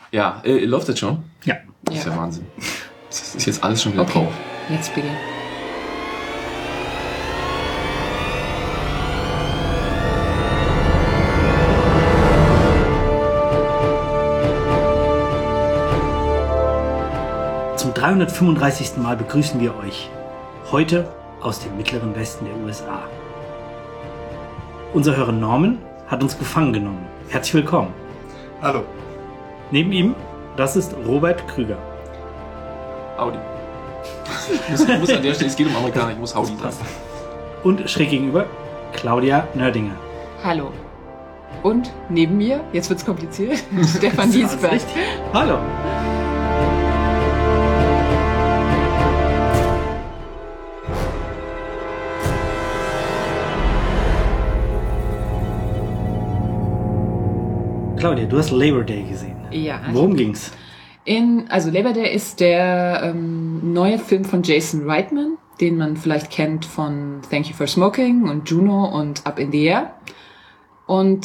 Ja, läuft das schon? Ja. Das ist ja Wahnsinn. Das ist jetzt alles schon wieder Okay, drauf. let's begin. Zum 335. Mal begrüßen wir euch. Heute aus dem mittleren Westen der USA. Unser Hörer Norman hat uns gefangen genommen. Herzlich willkommen. Hallo. Neben ihm, das ist Robert Krüger. Howdy. Ich muss an der Stelle, es geht um Amerikaner, ich muss Howdy sagen. Und schräg gegenüber, Claudia Nördinger. Hallo. Und neben mir, jetzt wird's kompliziert, Stefan Diesberg. Hallo. Claudia, du hast Labor Day gesehen. Ja. Worum ging's? Also Labor Day ist der neue Film von Jason Reitman, den man vielleicht kennt von Thank You for Smoking und Juno und Up in the Air. Und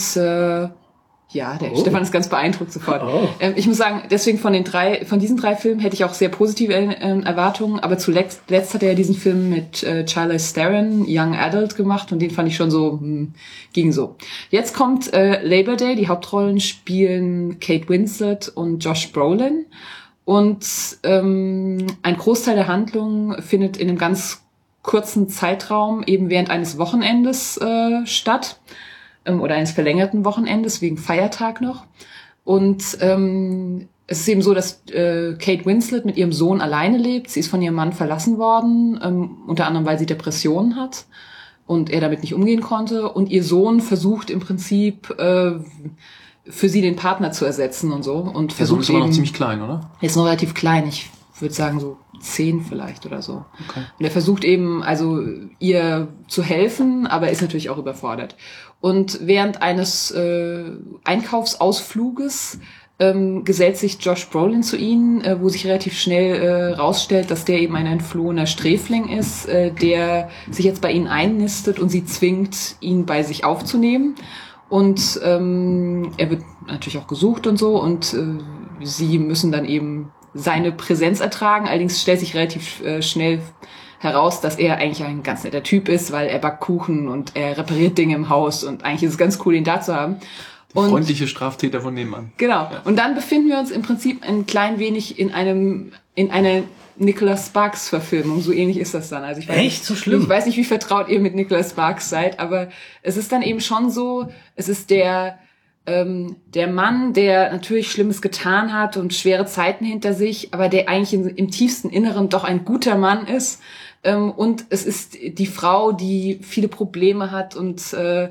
der Stefan ist ganz beeindruckt sofort. Oh. Ich muss sagen, deswegen von diesen drei Filmen hätte ich auch sehr positive Erwartungen, aber zuletzt hat er ja diesen Film mit Charlize Theron, Young Adult, gemacht und den fand ich schon so, ging so. Jetzt kommt Labor Day, die Hauptrollen spielen Kate Winslet und Josh Brolin und ein Großteil der Handlung findet in einem ganz kurzen Zeitraum eben während eines Wochenendes statt. Oder eines verlängerten Wochenendes, wegen Feiertag noch. Und es ist eben so, dass Kate Winslet mit ihrem Sohn alleine lebt. Sie ist von ihrem Mann verlassen worden, unter anderem, weil sie Depressionen hat und er damit nicht umgehen konnte. Und ihr Sohn versucht im Prinzip für sie den Partner zu ersetzen und so. Und Der Sohn versucht ist aber noch eben, ziemlich klein, oder? er ist noch relativ klein, ich würde sagen so 10 vielleicht oder so. Okay. Und er versucht eben, also ihr zu helfen, aber ist natürlich auch überfordert. Und während eines Einkaufsausfluges gesellt sich Josh Brolin zu ihnen, wo sich relativ schnell rausstellt, dass der eben ein entflohener Sträfling ist, der sich jetzt bei ihnen einnistet und sie zwingt, ihn bei sich aufzunehmen. Und er wird natürlich auch gesucht und so und sie müssen dann eben seine Präsenz ertragen. Allerdings stellt sich relativ schnell heraus, dass er eigentlich ein ganz netter Typ ist, weil er backt Kuchen und er repariert Dinge im Haus und eigentlich ist es ganz cool, ihn da zu haben. Der freundliche Straftäter von nebenan. Genau. Ja. Und dann befinden wir uns im Prinzip ein klein wenig in einer Nicholas Sparks Verfilmung. So ähnlich ist das dann. Also ich weiß Echt? nicht, So schlimm? Ich weiß nicht, wie vertraut ihr mit Nicholas Sparks seid, aber es ist dann eben schon so, es ist der Mann, der natürlich Schlimmes getan hat und schwere Zeiten hinter sich, aber der eigentlich im tiefsten Inneren doch ein guter Mann ist. Und es ist die Frau, die viele Probleme hat und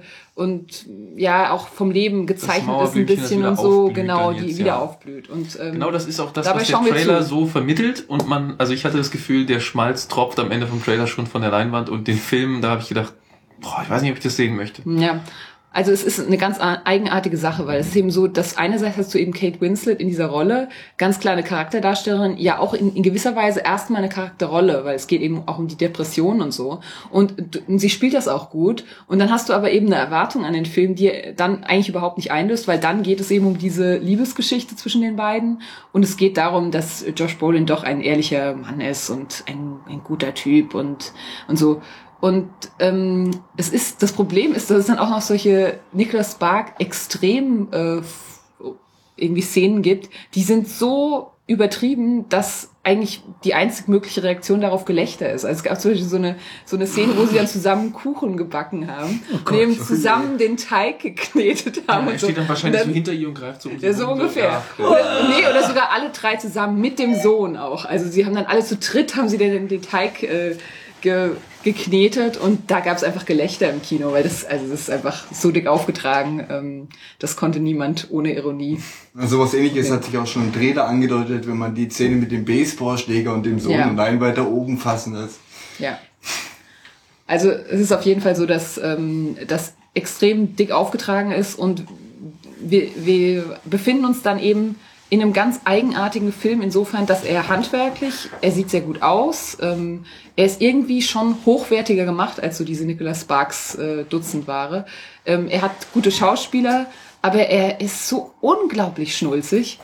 ja auch vom Leben gezeichnet ist ein bisschen und so, genau, die wieder aufblüht. Und genau, das ist auch das, dabei was der schauen wir Trailer zu. so vermittelt. Und also ich hatte das Gefühl, der Schmalz tropft am Ende vom Trailer schon von der Leinwand und den Film, da habe ich gedacht, ich weiß nicht, ob ich das sehen möchte. Ja. Also es ist eine ganz eigenartige Sache, weil es ist eben so, dass einerseits hast du eben Kate Winslet in dieser Rolle, ganz klar eine Charakterdarstellerin, ja auch in gewisser Weise erstmal eine Charakterrolle, weil es geht eben auch um die Depression und so. Und sie spielt das auch gut. Und dann hast du aber eben eine Erwartung an den Film, die dann eigentlich überhaupt nicht einlöst, weil dann geht es eben um diese Liebesgeschichte zwischen den beiden. Und es geht darum, dass Josh Brolin doch ein ehrlicher Mann ist und ein guter Typ und so. Und das Problem ist, dass es dann auch noch solche Nicholas Spark extrem irgendwie Szenen gibt, die sind so übertrieben, dass eigentlich die einzig mögliche Reaktion darauf Gelächter ist. Also es gab zum Beispiel so eine Szene, wo sie dann zusammen Kuchen gebacken haben und eben zusammen den Teig geknetet haben. Ja, er und so. steht dann wahrscheinlich und so hinter ihr und greift so um sie ja, so rum, ungefähr. Ja. Oder sogar alle drei zusammen mit dem Sohn auch. Also sie haben dann alle zu dritt, haben sie den Teig geknetet und da gab es einfach Gelächter im Kino, weil das ist einfach so dick aufgetragen, das konnte niemand ohne Ironie. So was Ähnliches hat sich auch schon im Trailer angedeutet, wenn man die Szene mit dem Baseballschläger und dem Sohn allein weiter oben fassen lässt. Ja. Also es ist auf jeden Fall so, dass das extrem dick aufgetragen ist und wir befinden uns dann eben in einem ganz eigenartigen Film insofern, dass er sieht sehr gut aus, er ist irgendwie schon hochwertiger gemacht als so diese Nicholas Sparks Dutzendware. Er hat gute Schauspieler, aber er ist so unglaublich schnulzig.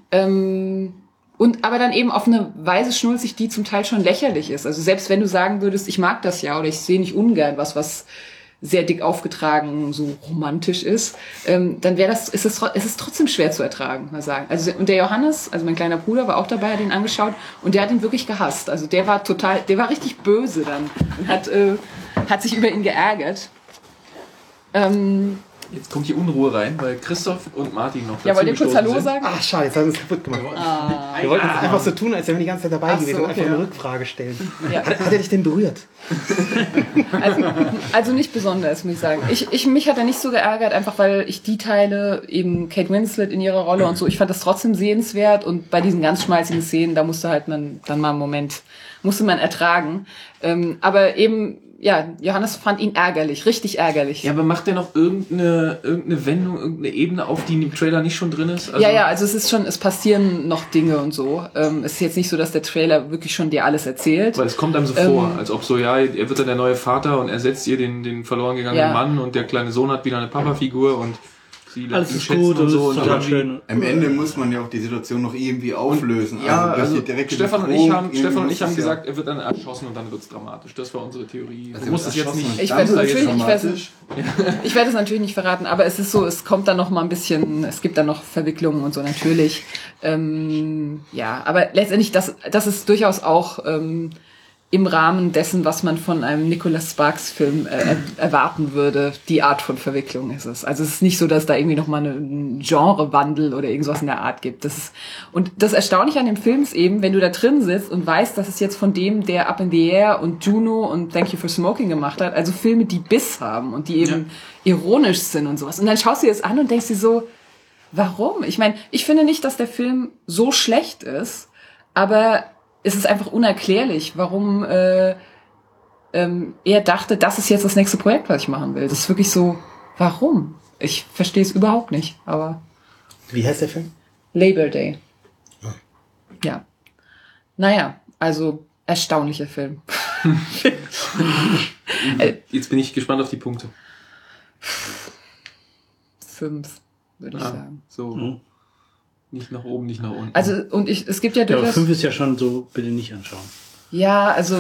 Aber dann eben auf eine Weise schnulzig, die zum Teil schon lächerlich ist. Also selbst wenn du sagen würdest, ich mag das ja oder ich sehe nicht ungern was sehr dick aufgetragen, so romantisch ist, dann ist es trotzdem schwer zu ertragen, mal sagen. Also, und der Johannes, also mein kleiner Bruder, war auch dabei, hat ihn angeschaut und der hat ihn wirklich gehasst. Also der war richtig böse dann und hat sich über ihn geärgert. Jetzt kommt die Unruhe rein, weil Christoph und Martin noch dazu Ja, wollt ihr kurz Hallo sagen? Ach, schade, jetzt haben wir es kaputt gemacht. Wir wollten jetzt einfach so tun, als wären wir die ganze Zeit dabei gewesen und einfach eine Rückfrage stellen. Ja. Hat er dich denn berührt? Also nicht besonders, muss ich sagen. Mich hat er nicht so geärgert, einfach weil ich die Teile, eben Kate Winslet in ihrer Rolle und so, ich fand das trotzdem sehenswert und bei diesen ganz schmalzigen Szenen, da musste halt dann mal einen Moment, musste man ertragen. Aber eben, ja, Johannes fand ihn ärgerlich, richtig ärgerlich. Ja, aber macht der noch irgendeine Wendung, irgendeine Ebene auf, die in dem Trailer nicht schon drin ist? Also Also es passieren noch Dinge und so. Es ist jetzt nicht so, dass der Trailer wirklich schon dir alles erzählt. Weil es kommt einem so vor, als ob so, ja, er wird dann der neue Vater und ersetzt ihr den verloren gegangenen Mann und der kleine Sohn hat wieder eine Papafigur und sie alles ist gut und so. Und Schön. Am Ende muss man ja auch die Situation noch irgendwie auflösen. Also direkt Stefan und ich haben gesagt, er wird dann erschossen und dann wird's dramatisch. Das war unsere Theorie. Also du musst es jetzt nicht. Ich werde es natürlich nicht verraten, aber es ist so, es kommt dann noch mal ein bisschen, es gibt dann noch Verwicklungen und so natürlich. Aber letztendlich, das ist durchaus auch im Rahmen dessen, was man von einem Nicholas Sparks Film erwarten würde. Die Art von Verwicklung ist es. Also es ist nicht so, dass da irgendwie nochmal einen Genrewandel oder irgendwas in der Art gibt. Und das Erstaunliche an dem Film ist eben, wenn du da drin sitzt und weißt, dass es jetzt von dem, der Up in the Air und Juno und Thank You for Smoking gemacht hat, also Filme, die Biss haben und die eben ironisch sind und sowas. Und dann schaust du dir das an und denkst dir so, warum? Ich meine, ich finde nicht, dass der Film so schlecht ist, aber es ist einfach unerklärlich, warum er dachte, das ist jetzt das nächste Projekt, was ich machen will. Das ist wirklich so, warum? Ich verstehe es überhaupt nicht, aber... Wie heißt der Film? Labor Day. Ja. Naja, also erstaunlicher Film. Jetzt bin ich gespannt auf die Punkte. 5, würde ich sagen. So. Nicht nach oben, nicht nach unten. Also, und es gibt ja Ja, aber durchaus... 5 ist ja schon so, bitte nicht anschauen. Ja, also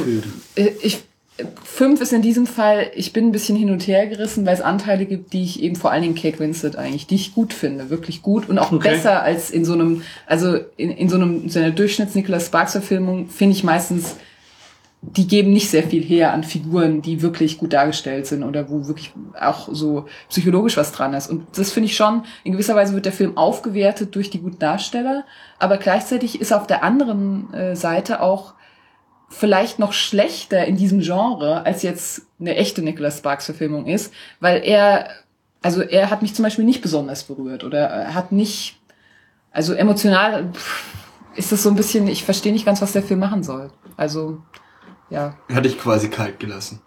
5 ist in diesem Fall, ich bin ein bisschen hin und her gerissen, weil es Anteile gibt, die ich eben vor allen Dingen Kate Winslet eigentlich, die ich gut finde, wirklich gut und auch besser als in so einem, also in so einer Durchschnitts-Nicholas Sparks-Verfilmung finde ich meistens, die geben nicht sehr viel her an Figuren, die wirklich gut dargestellt sind oder wo wirklich auch so psychologisch was dran ist. Und das finde ich schon, in gewisser Weise wird der Film aufgewertet durch die guten Darsteller, aber gleichzeitig ist auf der anderen Seite auch vielleicht noch schlechter in diesem Genre, als jetzt eine echte Nicholas Sparks-Verfilmung ist, weil er hat mich zum Beispiel nicht besonders berührt oder er hat nicht, also emotional ist das so ein bisschen, ich verstehe nicht ganz, was der Film machen soll. Also, ja. Hatte ich quasi kalt gelassen.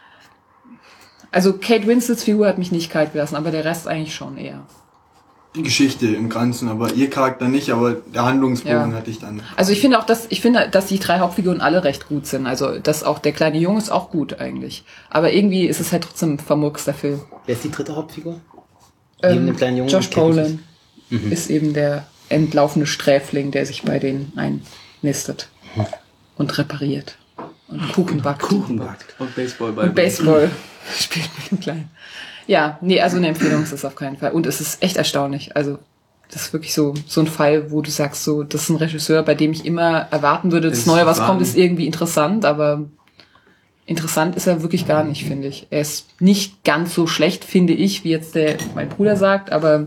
Also Kate Winslets Figur hat mich nicht kalt gelassen, aber der Rest eigentlich schon eher. Die Geschichte im Ganzen, aber ihr Charakter nicht, aber der Handlungsbogen hatte ich dann. Also ich finde, dass die 3 Hauptfiguren alle recht gut sind. Also dass auch der kleine Junge ist auch gut eigentlich. Aber irgendwie ist es halt trotzdem ein vermurkster Film. Wer ist die dritte Hauptfigur? Neben dem kleinen Jungen? Josh Brolin ist eben der entlaufene Sträfling, der sich bei denen einnistet und repariert. Und Kuchen backt. Und Baseball Und Baseball spielt mit dem Kleinen. Ja, nee, also eine Empfehlung ist es auf keinen Fall. Und es ist echt erstaunlich. Also, das ist wirklich so ein Fall, wo du sagst, so, das ist ein Regisseur, bei dem ich immer erwarten würde, das Neue, was kommt, ist irgendwie interessant, aber interessant ist er wirklich gar nicht, finde ich. Er ist nicht ganz so schlecht, finde ich, wie jetzt mein Bruder sagt, aber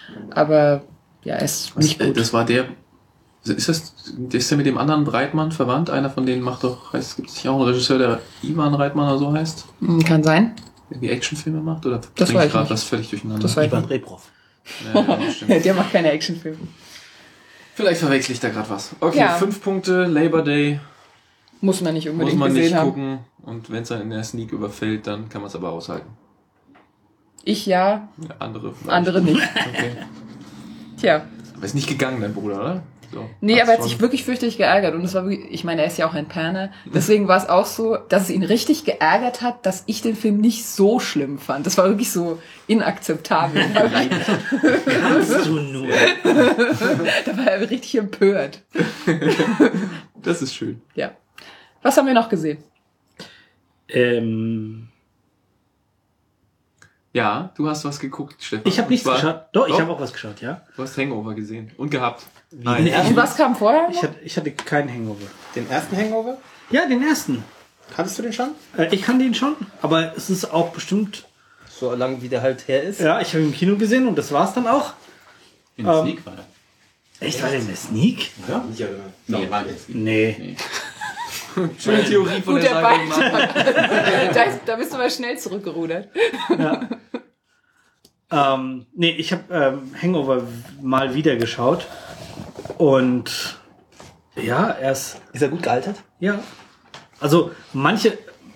ja, er ist nicht gut. Das war der ist der mit dem anderen Reitmann verwandt? Einer von denen es gibt sicher auch einen Regisseur, der Ivan Reitmann oder so heißt? Kann sein. Der die Actionfilme macht? Oder das weiß ich gerade nicht. was völlig durcheinander? Das weiß Ivan Reprov. Ja, der macht keine Actionfilme. Vielleicht verwechsel ich da gerade was. Okay, 5 Punkte, Labor Day. Muss man nicht unbedingt Muss man gesehen nicht haben. gucken. Und wenn es dann in der Sneak überfällt, dann kann man es aber aushalten. Ich ja, Ja, andere andere nicht. Okay. Tja. Aber ist nicht gegangen, dein Bruder, oder? Nee, aber er hat sich wirklich fürchterlich geärgert. Und es war wirklich, ich meine, er ist ja auch ein Penner. Deswegen war es auch so, dass es ihn richtig geärgert hat, dass ich den Film nicht so schlimm fand. Das war wirklich so inakzeptabel. Kannst du nur. Da war er richtig empört. Das ist schön. Ja. Was haben wir noch gesehen? Ja, du hast was geguckt, Stefan. Ich habe nichts geschaut. Doch, ich habe auch was geschaut, ja. Du hast Hangover gesehen und gehabt. Nein. Und was kam vorher? Ich hatte keinen Hangover. Den ersten Hangover? Ja, den ersten. Kanntest du den schon? Ich kann den schon, aber es ist auch bestimmt... So lange wie der halt her ist? Ja, ich habe ihn im Kino gesehen und das war's dann auch. In der Sneak war der. Echt, war der in der Sneak? Ja? Nee, war jetzt nicht. Nee. Schöne Theorie von Gut, der der Seite. da bist du mal schnell zurückgerudert. Ja. Nee, ich habe Hangover mal wieder geschaut und ja, Ist er gut gealtert? Ja. Also manche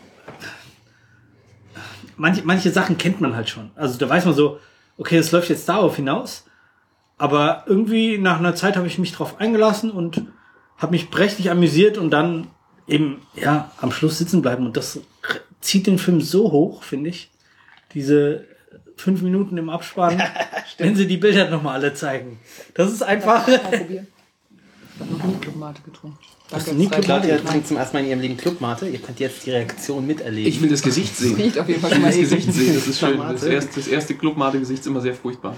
Sachen kennt man halt schon. Also da weiß man so, okay, es läuft jetzt darauf hinaus, aber irgendwie nach einer Zeit habe ich mich drauf eingelassen und habe mich prächtig amüsiert und dann eben, ja, am Schluss sitzen bleiben. Und das zieht den Film so hoch, finde ich. Diese 5 Minuten im Abspann, wenn sie die Bilder nochmal alle zeigen. Das ist einfach... Ich habe noch nie Clubmate getrunken. Hast du nie Clubmate Claudia trinkt zum ersten Mal in ihrem Leben Clubmate. Ihr könnt jetzt die Reaktion miterleben. Ich will das Gesicht sehen. Riecht auf jeden Fall Ich will das mal Gesicht sehen, das ist schön. Clubmate. Das erste Clubmate-Gesicht ist immer sehr furchtbar.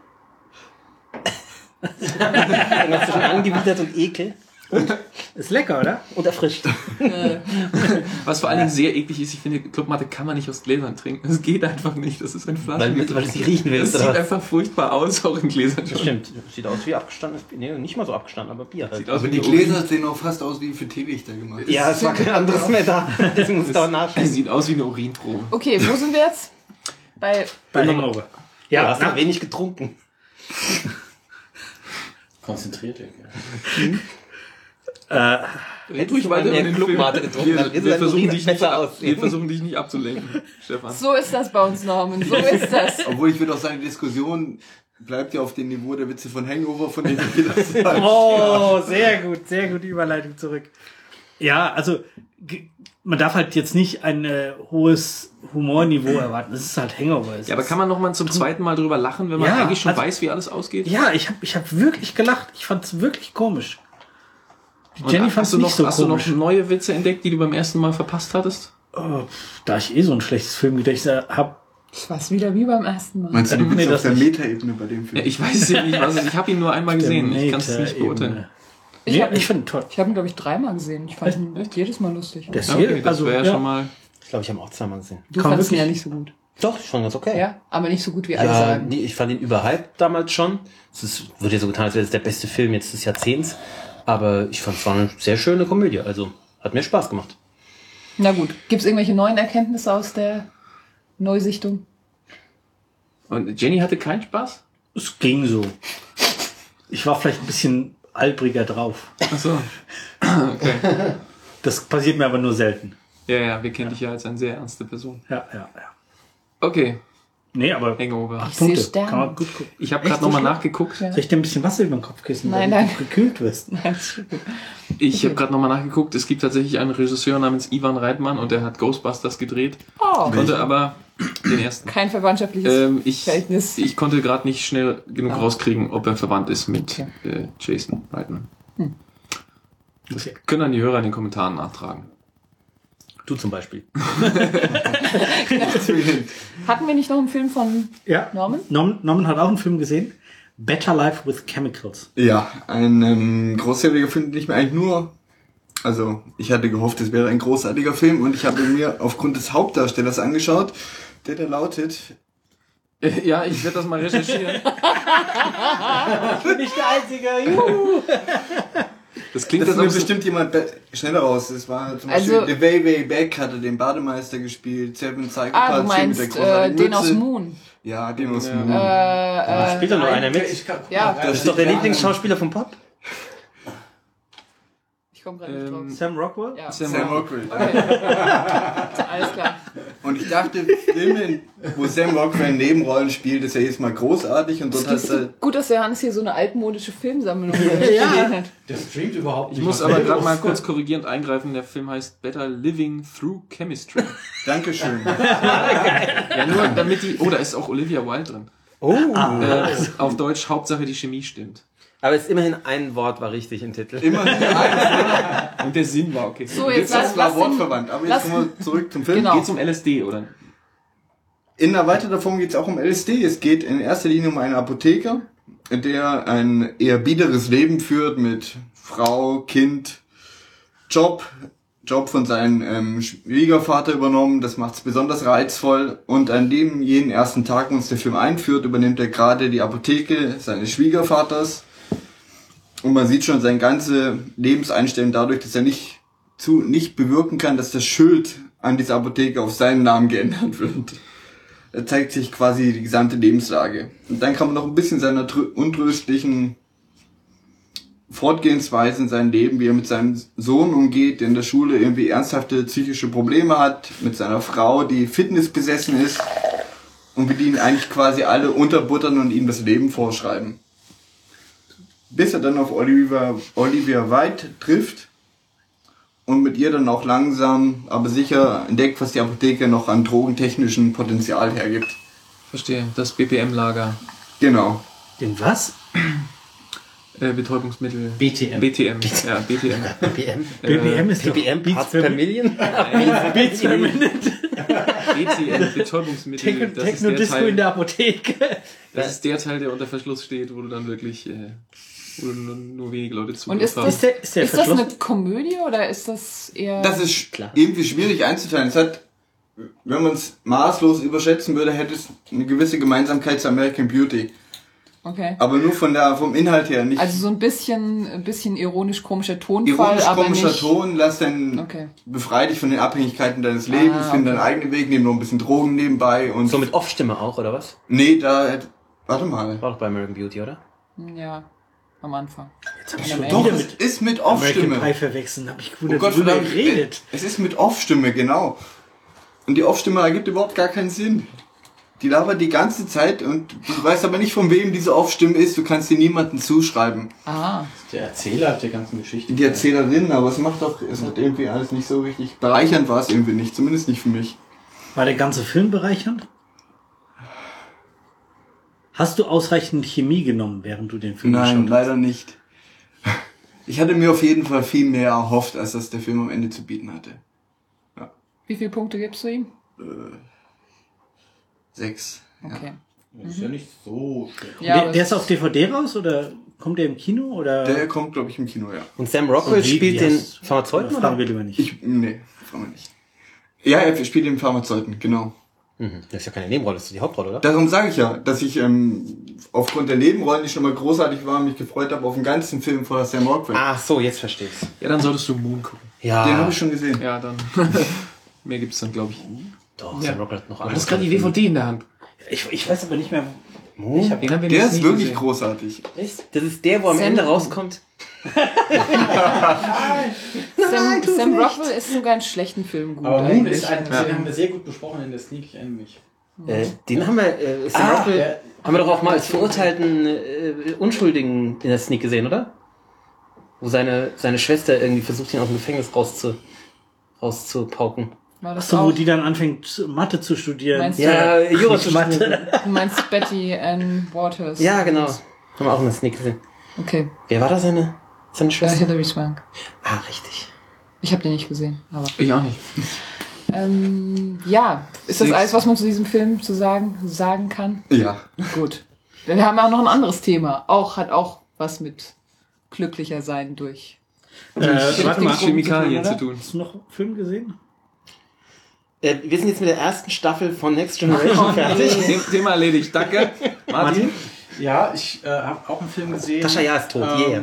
Irgendwas zwischen angewidert und Ekel. Ist lecker, oder? Und erfrischt. Was vor allen Dingen sehr eklig ist, ich finde, Clubmate kann man nicht aus Gläsern trinken. Das geht einfach nicht. Das ist ein Flaschen. Weil du sie riechen Das willst, sieht oder was? einfach furchtbar aus, auch in Gläsern schon. Stimmt. Sieht aus wie abgestandenes Bier. Nee, nicht mal so abgestanden, aber Bier halt. Sieht aus Aber wie die Gläser sehen auch fast aus wie für Teelichter gemacht. Ja, es war kein anderes mehr da. Das muss da Es nachschauen. sieht aus wie eine Urinprobe. Okay, wo sind wir jetzt? Bei Hangover. Du Ja, hast noch wenig getrunken. Konzentriert dich. Red ruhig weiter mehr über den Clubmate Film. getrunken, dann wird Wir sein versuchen Urin dich nicht besser ab- aussehen. wir versuchen dich nicht abzulenken, Stefan. so ist das bei uns, Norman. So ist das. Obwohl ich würde auch sagen, die Diskussion bleibt ja auf dem Niveau der Witze von Hangover, von denen wir das sagen. Oh, sehr gut, die Überleitung zurück. Ja, also man darf halt jetzt nicht ein hohes Humorniveau erwarten. Das ist halt Hangover. Ja, aber kann man noch mal zum zweiten Mal drüber lachen, wenn man Ja, eigentlich schon also- weiß, wie alles ausgeht? Ja, ich hab wirklich gelacht. Ich fand's wirklich komisch. Und Jenny fand's nicht so hast du noch komisch. neue Witze entdeckt, die du beim ersten Mal verpasst hattest? Da ich so ein schlechtes Filmgedächtnis habe. Das war's wieder wie beim ersten Mal. Meinst du die Nee, Witze das auf der nicht. Metaebene bei dem Film? Ja, ich weiß es ja nicht, ich habe ihn nur einmal gesehen. Ich kann es nicht beurteilen. Ich hab ihn- Ich fand ihn toll. Ich habe ihn, glaube ich, 3-mal gesehen. Ich fand ihn jedes Mal lustig. Das Okay, hier, das also, wäre ja ja, schon mal... Ich glaube, ich habe ihn auch zweimal gesehen. Du Kann fandest ihn wirklich- ja nicht so gut. Doch, schon ganz okay. Ja, aber nicht so gut wie alle Ja, sagen. nee, ich fand ihn überhyped damals schon. Wird ja so getan, als wäre es der beste Film jetzt des Jahrzehnts. Aber ich fand es war eine sehr schöne Komödie. Also hat mir Spaß gemacht. Na gut, gibt's irgendwelche neuen Erkenntnisse aus der Neusichtung? Und Jenny hatte keinen Spaß? es ging so. Ich war vielleicht ein bisschen albriger drauf. Ach so. Okay. Das passiert mir aber nur selten. Ja, wir kennen dich ja als eine sehr ernste Person. Ja. Okay, Nee, aber Hangover. 8 Ich sehe Punkte. Sterne. Kann man gut gucken. Ich habe Echt gerade so nochmal schlimm? nachgeguckt. Ja. Soll ich dir ein bisschen Wasser über den Kopf küssen, Nein, damit nein. du gekühlt wirst? Nein, ist gut. Ich habe gerade nochmal nachgeguckt. Es gibt tatsächlich einen Regisseur namens Ivan Reitman und der hat Ghostbusters gedreht. Oh, Konnte aber den ersten. kein verwandtschaftliches Ich Verhältnis. konnte gerade nicht schnell genug rauskriegen, ob er verwandt ist mit Jason Reitman. Das können dann die Hörer in den Kommentaren nachtragen. Du zum Beispiel. Hatten wir nicht noch einen Film von Ja. Norman? Norman hat auch einen Film gesehen. Better Life with Chemicals. Ja, ein großartiger Film, den ich mir eigentlich nur... Also, ich hatte gehofft, es wäre ein großartiger Film und ich habe ihn mir aufgrund des Hauptdarstellers angeschaut, der lautet... Ja, ich werde das mal recherchieren. Ich bin nicht der Einzige. Juhu. Das klingt, Das als ist mir ob es bestimmt jemand schneller raus. Es war zum Also- Beispiel The Way Way Back, hatte den Bademeister gespielt, Seven Psychopaths Ah, du hier mit meinst der großartigen den aus Mütze. Moon. Ja, den aus Moon. Da spielt doch noch einer mit. Ja, Das ist doch der Lieblingsschauspieler vom Pop. komme gerade nicht drauf. Sam Rockwell? Ja. Sam Rockwell. Okay. Alles klar. Und ich dachte, Filme, wo Sam Rockwell in Nebenrollen spielt, ist ja jedes Mal großartig und dort hast du... Gut, dass der Hannes hier so eine altmodische Filmsammlung stehen hat. Der streamt überhaupt nicht. Ich muss aber gerade mal kurz korrigierend eingreifen. Der Film heißt Better Living Through Chemistry. Dankeschön. Ja, nur damit die... Oh, da ist auch Olivia Wilde drin. Auf Deutsch, Hauptsache die Chemie stimmt. Aber es ist immerhin ein Wort war richtig im Titel. Immer nur eins. Und der Sinn war okay. So, jetzt Das war wortverwandt. Aber jetzt kommen wir zurück zum Film. Genau. Geht's um LSD, oder? In erweiterter Form geht es auch um LSD. Es geht in erster Linie um einen Apotheker, der ein eher biederes Leben führt mit Frau, Kind, Job von seinem Schwiegervater übernommen. Das macht es besonders reizvoll. Und an dem jeden ersten Tag, wo uns der Film einführt, übernimmt er gerade die Apotheke seines Schwiegervaters. Und man sieht schon seine ganze Lebenseinstellung dadurch, dass er nicht bewirken kann, dass das Schild an dieser Apotheke auf seinen Namen geändert wird. Da zeigt sich quasi die gesamte Lebenslage. Und dann kann man noch ein bisschen seiner untröstlichen Fortgehensweise in seinem Leben, wie er mit seinem Sohn umgeht, der in der Schule irgendwie ernsthafte psychische Probleme hat, mit seiner Frau, die Fitness besessen ist und wie die ihn eigentlich quasi alle unterbuttern und ihm das Leben vorschreiben. Bis er dann auf Olivia White trifft und mit ihr dann auch langsam, aber sicher entdeckt, was die Apotheke noch an drogentechnischem Potenzial hergibt. Verstehe. Das BPM-Lager. Genau. Den was? Betäubungsmittel. BTM. BTM. Ja, BTM. BPM? BPM ist BPM, Parts per Million? Beats per Minute. BTM, Betäubungsmittel. Techno-Disco in der Apotheke. Das ist der Teil, der unter Verschluss steht, wo du dann wirklich wo nur wenige Leute zu. Und ist das eine Komödie oder ist das eher... Das ist irgendwie schwierig einzuteilen. Es hat, wenn man es maßlos überschätzen würde, hätte es eine gewisse Gemeinsamkeit zu American Beauty. Okay. Aber nur vom Inhalt her nicht. Also so ein bisschen ironisch-komischer Tonfall, aber ironisch-komischer nicht... Ton, lass dann befrei dich von den Abhängigkeiten deines Lebens, find deinen eigenen Weg, nimm noch ein bisschen Drogen nebenbei und... So mit Off-Stimme auch, oder was? Nee, warte mal. War doch bei American Beauty, oder? Ja, am Anfang. Jetzt hab ich schon Doch, wieder es ist mit Off-Stimme. American Pie verwechseln, hab ich Oh gewundert, Gott, worüber verdammt, ihr redet. es ist mit Off-Stimme, genau. Und die Off-Stimme ergibt überhaupt gar keinen Sinn. Die labert die ganze Zeit und du weißt aber nicht, von wem diese Off-Stimme ist. Du kannst dir niemanden zuschreiben. Ah. Der Erzähler der ganzen Geschichte. Die Erzählerin, aber es wird irgendwie alles nicht so richtig. Bereichernd war es irgendwie nicht, zumindest nicht für mich. War der ganze Film bereichernd? Hast du ausreichend Chemie genommen, während du den Film geschaut hast? Nein, leider nicht. Ich hatte mir auf jeden Fall viel mehr erhofft, als das der Film am Ende zu bieten hatte. Ja. Wie viele Punkte gibst du ihm? 6. Okay. Das ist ja nicht so schlecht. Ja, der ist auf DVD raus oder kommt der im Kino? Oder? Der kommt, glaube ich, im Kino, ja. Und Sam Rockwell spielt den Pharmazeuten, oder? Fragen wir lieber nicht. Nee, fragen wir nicht. Ja, er spielt den Pharmazeuten, genau. Mhm. Das ist ja keine Nebenrolle, das ist die Hauptrolle, oder? Darum sage ich ja, dass ich aufgrund der Nebenrollen, die schon mal großartig waren, mich gefreut habe auf den ganzen Film von Sam Rockwell. Ach so, jetzt verstehe ich's. Ja, dann solltest du Moon gucken. Ja. Den habe ich schon gesehen. Ja, dann. Mehr gibt's dann, glaube ich. Doch, Ja. Sam Rockwell hat noch Du hast gerade die DVD in der Hand. Ich weiß aber nicht mehr. Den haben wir Der jetzt ist nie wirklich gesehen. großartig. Das ist der, wo am Ende rauskommt. Sam Rockwell ist sogar in schlechten Filmen gut. Aber Moon eigentlich. ist den haben wir sehr gut besprochen in der Sneak, ich erinnere mich. Den haben wir, Sam Rockwell, haben wir doch auch mal als verurteilten Unschuldigen in der Sneak gesehen, oder? Wo seine Schwester irgendwie versucht, ihn aus dem Gefängnis rauszupauken. War das Achso, wo auch? die dann anfängt, Mathe zu studieren. Meinst Ja, Jura zu Mathe. studieren. Du meinst Betty Ann Waters? Ja, genau. Haben wir auch in der Sneak gesehen. Okay. Wer war da seine Ja, Schwester? Hilary Swank. Ah, richtig. Ich habe den nicht gesehen, aber. Ich auch nicht. Ja, ist das alles, was man zu diesem Film sagen kann? Ja. Gut. Wir haben auch noch ein anderes Thema. Hat auch was mit glücklicher sein durch. Warte mal, Chemikalien oder? zu tun. hast du noch einen Film gesehen? Wir sind jetzt mit der ersten Staffel von Next Generation fertig. Thema erledigt. Danke. Martin? Ja, ich habe auch einen Film gesehen. Tascha Ja ist tot, yeah.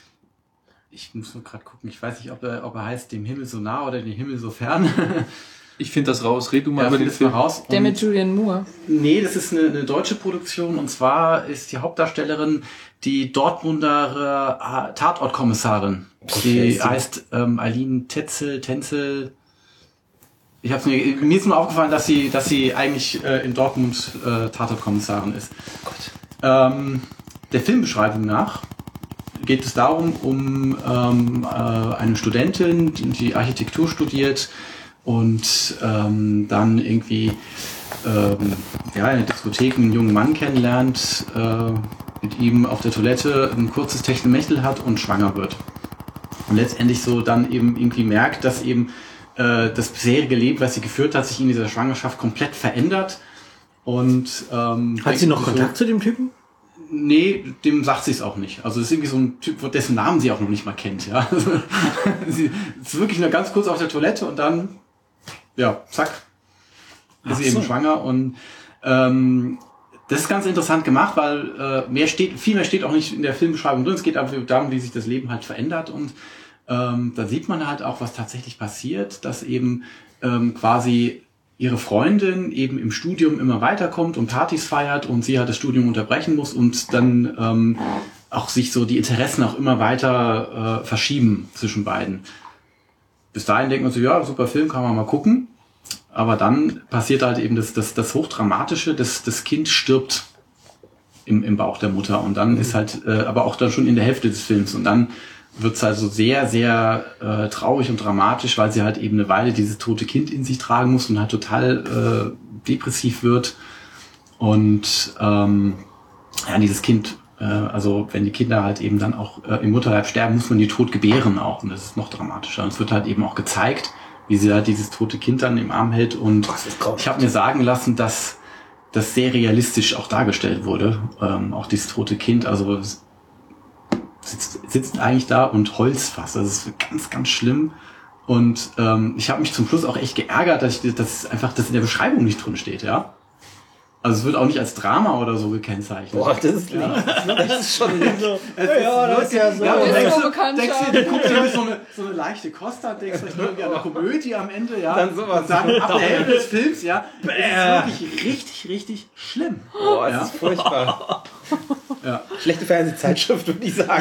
Ich muss nur gerade gucken, ich weiß nicht, ob er heißt Dem Himmel so nah oder Dem Himmel so fern. Ich finde das raus. Red du mal Ja, über den das mal Film. raus. Der Und- mit Julianne Moore. Nee, das ist eine deutsche Produktion und zwar ist die Hauptdarstellerin die Dortmunder Tatortkommissarin. Die heißt Eileen Tenzel. Mir ist nur aufgefallen, dass sie eigentlich in Dortmund Tatortkommissarin ist. Der Filmbeschreibung nach geht es darum, um eine Studentin, die Architektur studiert und dann irgendwie in der Diskothek einen jungen Mann kennenlernt, mit ihm auf der Toilette ein kurzes Techtelmechtel hat und schwanger wird. Und letztendlich so dann eben irgendwie merkt, dass eben das bisherige Leben, was sie geführt hat, sich in dieser Schwangerschaft komplett verändert. Und Hat sie noch Kontakt zu dem Typen? Nee, dem sagt sie es auch nicht. Also es ist irgendwie so ein Typ, dessen Namen sie auch noch nicht mal kennt. Ja, also, sie ist wirklich nur ganz kurz auf der Toilette und dann, ja, zack, ist sie eben schwanger. Und das ist ganz interessant gemacht, weil viel mehr steht auch nicht in der Filmbeschreibung drin. Es geht einfach darum, wie sich das Leben halt verändert. Und da sieht man halt auch, was tatsächlich passiert, dass eben quasi ihre Freundin eben im Studium immer weiterkommt und Partys feiert und sie halt das Studium unterbrechen muss und dann auch sich so die Interessen auch immer weiter verschieben zwischen beiden. Bis dahin denkt man so, ja, super Film, kann man mal gucken. Aber dann passiert halt eben das Hochdramatische, das Kind stirbt im Bauch der Mutter und dann ist halt, aber auch dann schon in der Hälfte des Films und dann wird's also sehr, sehr traurig und dramatisch, weil sie halt eben eine Weile dieses tote Kind in sich tragen muss und halt total depressiv wird. Und dieses Kind, also wenn die Kinder halt eben dann auch im Mutterleib sterben, muss man die tot gebären auch. Und das ist noch dramatischer. Und es wird halt eben auch gezeigt, wie sie halt dieses tote Kind dann im Arm hält. Und ich habe mir sagen lassen, dass das sehr realistisch auch dargestellt wurde. Auch dieses tote Kind, also sitzt eigentlich da und heult fast. Das ist ganz, ganz schlimm. Und ich habe mich zum Schluss auch echt geärgert, dass das in der Beschreibung nicht drin steht, ja. Also es wird auch nicht als Drama oder so gekennzeichnet. Boah, das ist lieb. Das ist schon lieb. Das ist ja so. Ja, Das ist denkst so du, bekannt, denkst ja. du guckst dir so eine leichte Kost an, denkst vielleicht irgendwie an eine Komödie am Ende, ja. Dann sowas. Und dann ab der Hälfte des Films, ja. Das ist wirklich richtig, richtig schlimm. Boah, Ja. das ist furchtbar. Ja. Schlechte Fernsehzeitschrift, würde ich sagen.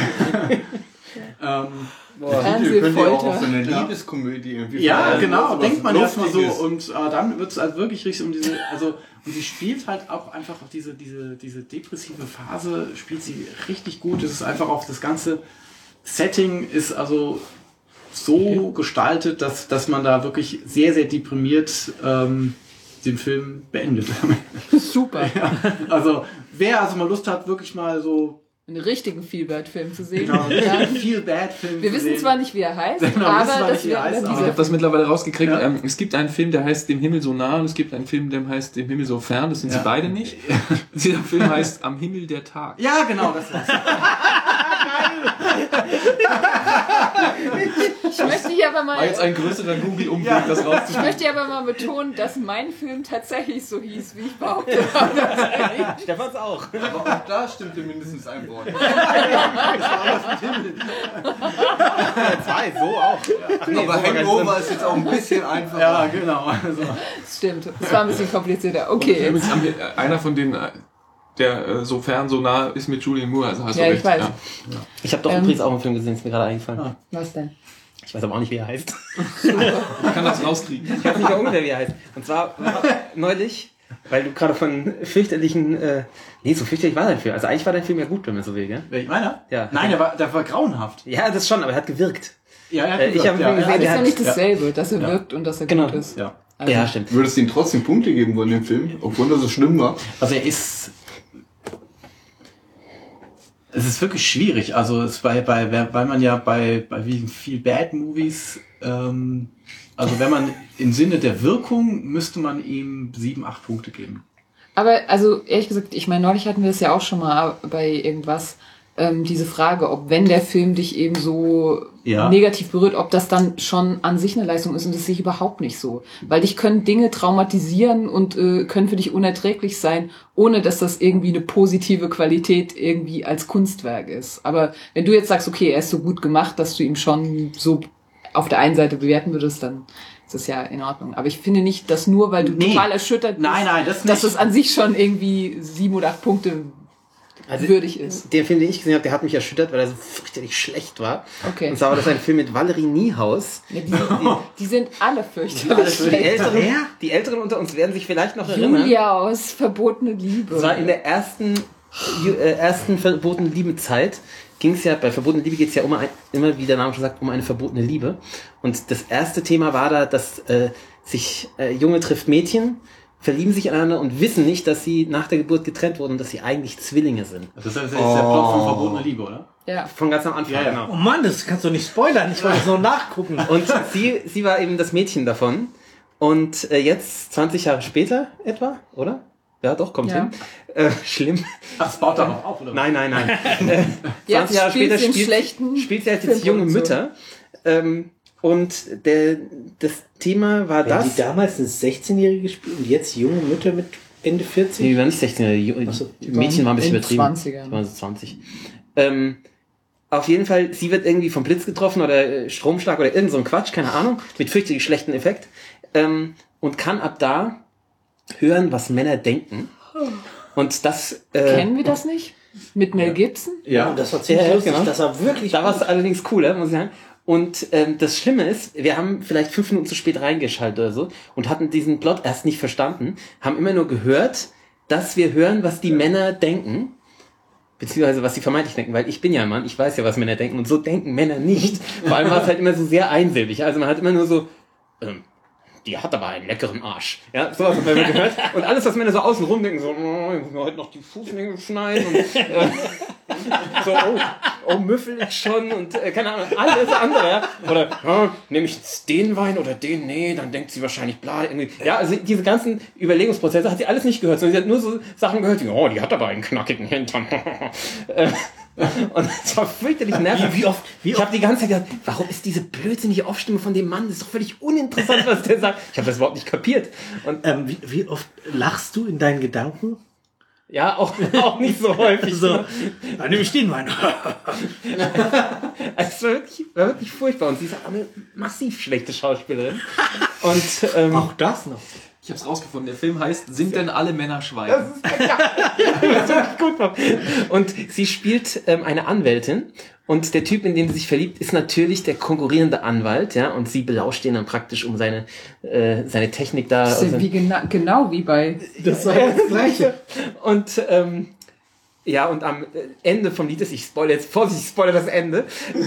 Könnte ja auch auf so eine Ja. Liebeskomödie irgendwie Ja, verhalten, genau, sowas denkt man erstmal so. Lustiges. Und dann wird es halt wirklich richtig um diese, und sie spielt halt auch einfach auf diese depressive Phase, spielt sie richtig gut. Es ist einfach auch das ganze Setting ist also so gestaltet, dass man da wirklich sehr, sehr deprimiert den Film beendet. Super. Ja, also wer also mal Lust hat, wirklich mal so Einen richtigen Feel-Bad-Film zu sehen. genau, Ja. Feel Bad Film. Wir zu wissen sehen. zwar nicht, wie er heißt, Genau, wir wissen aber zwar das nicht, wie er wäre heißt, aber Ich dieser. habe das mittlerweile rausgekriegt. Ja. Es gibt einen Film, der heißt Dem Himmel so nah und es gibt einen Film, der heißt Dem Himmel so fern. Das sind sie beide nicht. Dieser Film heißt Am Himmel der Tag. Ja, genau, das war's. Ich möchte hier aber War jetzt mal, ein größerer Google-Umweg, das ich rauszufinden. möchte hier aber mal betonen, dass mein Film tatsächlich so hieß, wie ich behauptet habe. Stefans auch. Aber auch da stimmte mindestens ein Wort. Zwei, so auch. Ach nee, Aber so war Hangover ist jetzt auch ein bisschen einfacher. Ja, genau. Also. Das stimmt. Das war ein bisschen komplizierter. Okay. Übrigens, einer von denen, der so fern, so nah ist mit Julianne Moore. Also hast du Ja, recht. ich weiß. Ich habe doch übrigens auch einen Film gesehen, ist mir gerade eingefallen. Was denn? Ich weiß aber auch nicht, wie er heißt. Ich kann das rauskriegen. Ich weiß nicht mehr ungefähr, wie er heißt. Und zwar neulich, weil du gerade von fürchterlichen, so fürchterlich war dein Film. Also eigentlich war dein Film ja gut, wenn man so will, gell? Welch meiner? Ja. Nein, der war grauenhaft. Ja, das schon, aber er hat gewirkt. Ja, Ich habe ja, gesehen, Aber das ist der ja hat, nicht dasselbe, dass er wirkt und dass er Genau. gut ist. ja. Also, ja, stimmt. Würdest du ihm trotzdem Punkte geben wollen, dem Film? Obwohl er so schlimm war? Also es ist wirklich schwierig. Also weil man ja bei wie viel Bad Movies, also wenn man im Sinne der Wirkung müsste man ihm 7, 8 Punkte geben. Aber also ehrlich gesagt, ich meine, neulich hatten wir es ja auch schon mal bei irgendwas, diese Frage, ob wenn der Film dich eben so Ja. negativ berührt, ob das dann schon an sich eine Leistung ist und das sehe ich überhaupt nicht so. Weil dich können Dinge traumatisieren und können für dich unerträglich sein, ohne dass das irgendwie eine positive Qualität irgendwie als Kunstwerk ist. Aber wenn du jetzt sagst, okay, er ist so gut gemacht, dass du ihm schon so auf der einen Seite bewerten würdest, dann ist das ja in Ordnung. Aber ich finde nicht, dass nur, weil du total erschüttert bist, Nein, das nicht. dass es an sich schon irgendwie 7 oder 8 Punkte würdig ist. Den Film, den ich gesehen habe, der hat mich erschüttert, weil er so fürchterlich schlecht war. Okay. Und zwar war das ein Film mit Valerie Niehaus. Ja, die sind alle fürchterlich schlecht. Die Älteren unter uns werden sich vielleicht noch erinnern. Julia aus Verbotene Liebe. Es war in der ersten verbotene Liebe-Zeit. Ging es ja, bei verbotene Liebe geht es ja immer, wie der Name schon sagt, um eine verbotene Liebe. Und das erste Thema war da, dass sich Junge trifft Mädchen, verlieben sich aneinander und wissen nicht, dass sie nach der Geburt getrennt wurden und dass sie eigentlich Zwillinge sind. Das ist jetzt der Plot von verbotene Liebe, oder? Ja. Von ganz am Anfang, Ja, ja. genau. Oh Mann, das kannst du nicht spoilern. Ich wollte es noch nachgucken. Und sie war eben das Mädchen davon. Und jetzt, 20 Jahre später etwa, oder? Ja, doch, kommt Ja. hin. Schlimm. Ach, das baut darauf auf, oder? Nein. 20 Jetzt Jahre später spielt sie in schlechten spielt sie halt jetzt junge Mütter. Und das Thema war Wenn das. die damals eine 16-Jährige gespielt und jetzt junge Mütter mit Ende 40? Nee, die waren nicht 16, Ach so, die Mädchen waren ein bisschen in übertrieben. 20ern. Die waren so 20. Auf jeden Fall, sie wird irgendwie vom Blitz getroffen oder Stromschlag oder irgend so ein Quatsch, keine Ahnung, mit fürchterlich schlechten Effekt. Und kann ab da hören, was Männer denken. Und das... Kennen wir das nicht? Mit Mel Gibson? Ja. Das war ziemlich lustig. genau. Das war wirklich Da war es allerdings cooler, muss ich sagen. Und das Schlimme ist, wir haben vielleicht 5 Minuten zu spät reingeschaltet oder so und hatten diesen Plot erst nicht verstanden, haben immer nur gehört, dass wir hören, was die Männer denken, beziehungsweise was sie vermeintlich denken, weil ich bin ja ein Mann, ich weiß ja, was Männer denken und so denken Männer nicht. Vor allem war es halt immer so sehr einsilbig. Also man hat immer nur so, die hat aber einen leckeren Arsch. Ja, sowas haben wir immer gehört. Und alles, was Männer so außen rum denken, so, ich muss mir heute noch die Fußnägel schneiden und so, oh, müffel ich schon und keine Ahnung, alles andere. Ja? Oder nehme ich jetzt den Wein oder den? Nee, dann denkt sie wahrscheinlich bla. Irgendwie. Ja, also diese ganzen Überlegungsprozesse hat sie alles nicht gehört, sondern sie hat nur so Sachen gehört wie, oh, die hat aber einen knackigen Hintern. Und es war fürchterlich nervig. Wie oft? Ich habe die ganze Zeit gedacht, warum ist diese blödsinnige Off-Stimme von dem Mann? Das ist doch völlig uninteressant, was der sagt. Ich habe das überhaupt nicht kapiert. Und wie oft lachst du in deinen Gedanken? ja, auch nicht so häufig. So, dann nehme ich den Wein. Es war wirklich furchtbar. Und sie ist eine massiv schlechte Schauspielerin. Und Auch das noch. Ich habe es rausgefunden. Der Film heißt Sind denn alle Männer Schweine? das ist gut gemacht. Und sie spielt eine Anwältin. Und der Typ, in den sie sich verliebt, ist natürlich der konkurrierende Anwalt, ja. Und sie belauscht ihn dann praktisch um seine Technik da. Das ist wie genau wie bei... Das war das Gleiche. Und ja, und am Ende vom Lied ist, ich spoilere das Ende.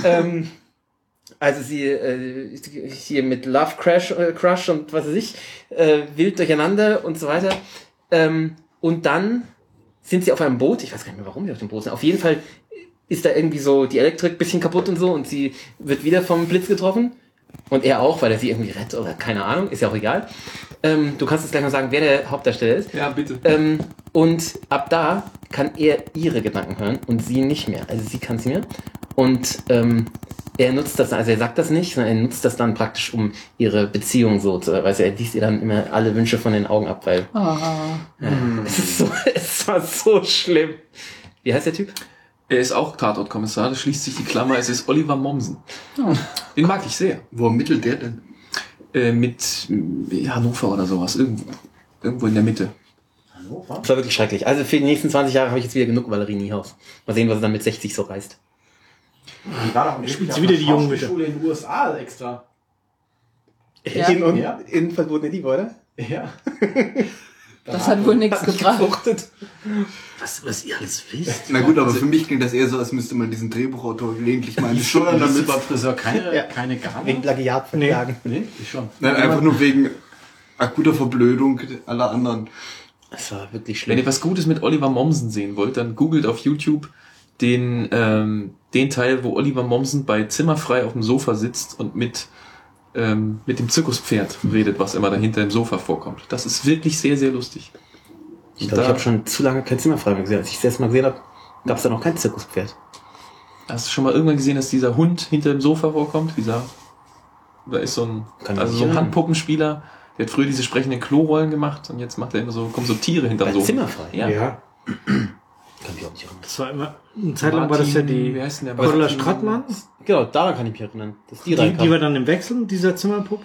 Also sie hier mit Love Crush und was weiß ich, wild durcheinander und so weiter. Und dann sind sie auf einem Boot. Ich weiß gar nicht mehr, warum sie auf dem Boot sind. Auf jeden Fall ist da irgendwie so die Elektrik ein bisschen kaputt und so und sie wird wieder vom Blitz getroffen. Und er auch, weil er sie irgendwie rettet oder keine Ahnung, ist ja auch egal. Du kannst jetzt gleich mal sagen, wer der Hauptdarsteller ist. Ja, bitte. Und ab da kann er ihre Gedanken hören und sie nicht mehr. Also sie kann es nicht mehr. Und er nutzt das, also er sagt das nicht, sondern er nutzt das dann praktisch, um ihre Beziehung so zu, weißt du, er liest ihr dann immer alle Wünsche von den Augen ab, weil es war so schlimm. Wie heißt der Typ? Er ist auch Tatortkommissar, da schließt sich die Klammer, es ist Oliver Mommsen. Den mag ich sehr. Wo ermittelt der denn? Mit Hannover oder sowas, irgendwo in der Mitte. Das war wirklich schrecklich. Also für die nächsten 20 Jahre habe ich jetzt wieder genug Valerie Niehaus. Mal sehen, was er dann mit 60 so reißt. Die war doch Spielt sie wieder die jungen Mütter. Schule in den USA extra. Ja. In verbotene Liebe, oder? Ja. Das hat wohl nichts gebracht. Was ihr alles wisst. Na gut, aber für mich klingt das eher so, als müsste man diesen Drehbuchautor gelegentlich mal eine Steuern Das ist damit. beim Friseur keine Gabel. Wegen Plagiat verklagen. Nee, ich schon. Nein, einfach nur wegen akuter Verblödung aller anderen. Das war wirklich Wenn schlimm. ihr was Gutes mit Oliver Mommsen sehen wollt, dann googelt auf YouTube den Teil, wo Oliver Mommsen bei Zimmerfrei auf dem Sofa sitzt und mit dem Zirkuspferd redet, was immer dahinter im Sofa vorkommt. Das ist wirklich sehr, sehr lustig. Ich glaube, ich habe schon zu lange kein Zimmerfrei mehr gesehen. Als ich das erste Mal gesehen habe, gab es da noch kein Zirkuspferd. Hast du schon mal irgendwann gesehen, dass dieser Hund hinter dem Sofa vorkommt? Da ist so ein Handpuppenspieler, der hat früher diese sprechenden Klorollen gemacht und jetzt macht er immer kommen so Tiere hinterm Bei Sofa. Zimmerfrei? Ja. Kann ich auch nicht erinnern. Das war immer, eine Zeit lang war das ja die wie heißt denn der? Cordula Martin- Strattmann. Genau, daran kann ich mich erinnern. Dass Die war dann im Wechsel mit dieser Zimmerpuppe.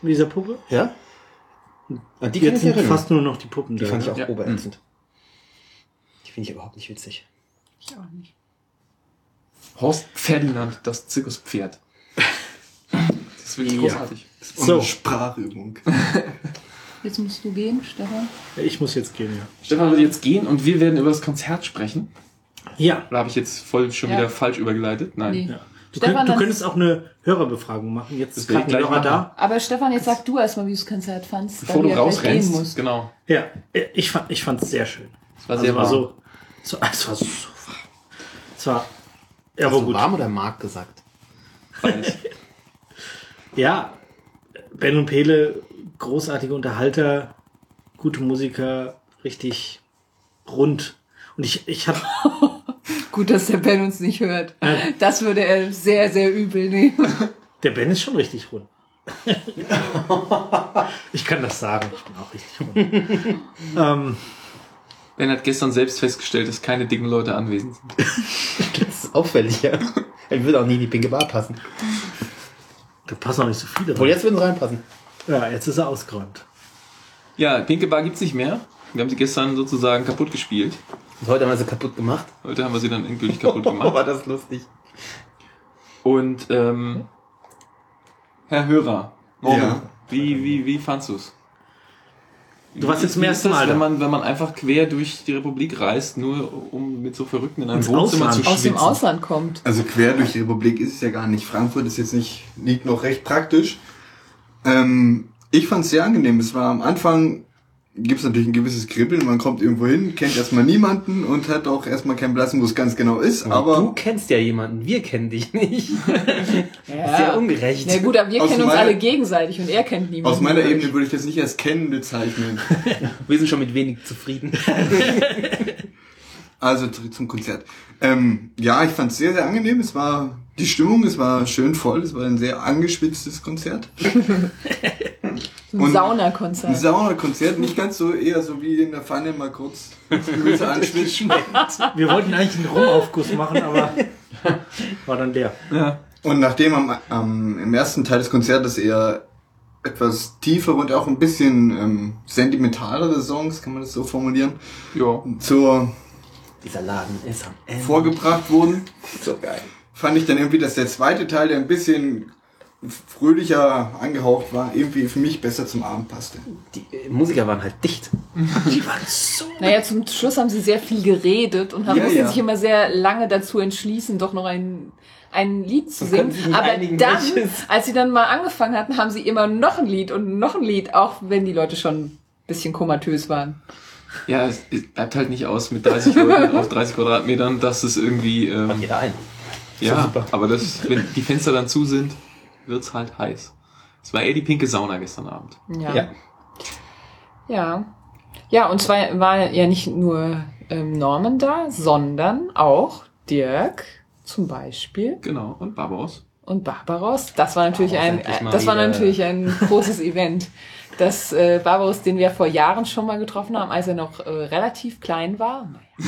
mit dieser Puppe. Ja? Und die kann Jetzt ich sind erinnern. fast nur noch die Puppen Die da. fand ich auch Ja. oberätzend. Die finde ich überhaupt nicht witzig. Ich auch nicht. Horst Ferdinand, das Zirkuspferd. Das ist wirklich Ja. großartig. So. Und Sprachübung. Jetzt musst du gehen, Stefan. Ich muss jetzt gehen, ja. Stefan wird jetzt gehen und wir werden über das Konzert sprechen. Ja. Da habe ich jetzt voll schon Ja. wieder falsch übergeleitet. Nein. Nee. Ja. Du, Stefan, du dann- könntest auch eine Hörerbefragung machen. Jetzt Das ist will ich gerade ein gleich Hörer machen. da. Aber Stefan, jetzt sag du erstmal, wie du das Konzert fandst. Bevor da du ja gleich gehen rausrennst. musst. Genau. Ja, ich fand es sehr schön. Das war sehr war warm. es war so warm. Es war, ja, Hast aber du gut. warm oder Mark gesagt? Beides. Ja, Ben und Pele, großartige Unterhalter, gute Musiker, richtig rund. Und ich habe Gut, dass der Ben uns nicht hört. Das würde er sehr, sehr übel nehmen. der Ben ist schon richtig rund. Ich kann das sagen, ich bin auch richtig rund. Ben hat gestern selbst festgestellt, dass keine dicken Leute anwesend sind. Das ist auffällig, ja. Er würde auch nie in die pinke Bar passen. Da passen auch nicht so viele Obwohl, rein. jetzt würden sie reinpassen. Ja, jetzt ist er ausgeräumt. Ja, Pinke Bar gibt's nicht mehr. Wir haben sie gestern sozusagen kaputt gespielt. Und heute haben wir sie kaputt gemacht. Heute haben wir sie dann endgültig kaputt Oh, gemacht. war das lustig. Und Herr Hörer, Ja. wie fandst du's? Du warst jetzt zum Wie ist ersten das, Mal da. wenn man einfach quer durch die Republik reist, nur um mit so Verrückten in einem Ins Wohnzimmer Ausland. zu Aus dem schwitzen? Ausland kommt. Also quer durch die Republik ist es ja gar nicht. Frankfurt ist jetzt nicht, liegt noch recht praktisch. Ich fand es sehr angenehm. Es war am Anfang, gibt es natürlich ein gewisses Kribbeln. Man kommt irgendwo hin, kennt erstmal niemanden und hat auch erstmal keinen Blassen, wo es ganz genau ist. Du Aber kennst ja jemanden, wir kennen dich nicht. Sehr ungerecht. Na gut, aber wir Aus kennen uns meiner- alle gegenseitig und er kennt niemanden. aus meiner Ebene würde ich das nicht als kennen bezeichnen. Wir sind schon mit wenig zufrieden. Also zum Konzert. Ja, ich fand es sehr, sehr angenehm. Es war die Stimmung, es war schön voll. Es war ein sehr angeschwitztes Konzert. Ein Und- Ein Saunakonzert. Saunakonzert, nicht ganz so, eher so wie in der Pfanne mal kurz Gemüse anschwitzen. Wir wollten eigentlich einen Rumaufguss machen, aber war dann der. Ja. Und nachdem im ersten Teil des Konzertes eher etwas tiefere und auch ein bisschen sentimentalere Songs, kann man das so formulieren, Ja. Dieser Laden ist am Ende. vorgebracht wurden, So geil. fand ich dann irgendwie, dass der zweite Teil, der ein bisschen fröhlicher angehaucht war, irgendwie für mich besser zum Abend passte. Die Musiker waren halt dicht. Naja, zum Schluss haben sie sehr viel geredet und haben Ja, mussten ja. sich immer sehr lange dazu entschließen, doch noch ein Lied zu konnten singen. sich nicht Aber einigen, dann, welches. als sie dann mal angefangen hatten, haben sie immer noch ein Lied und noch ein Lied, auch wenn die Leute schon ein bisschen komatös waren. Ja, es bleibt halt nicht aus mit 30 Leuten auf 30 Quadratmetern, dass es irgendwie, Hat jeder einen. ja, super. aber das, wenn die Fenster dann zu sind, wird's halt heiß. Es war eher die pinke Sauna gestern Abend. Ja. Ja, und zwar war ja nicht nur Norman da, sondern auch Dirk zum Beispiel Genau, und Barbaros. und Barbaros. Das war natürlich Endlich mal das war wieder. natürlich ein großes Event. Das Barbaros, den wir vor Jahren schon mal getroffen haben, als er noch relativ klein war.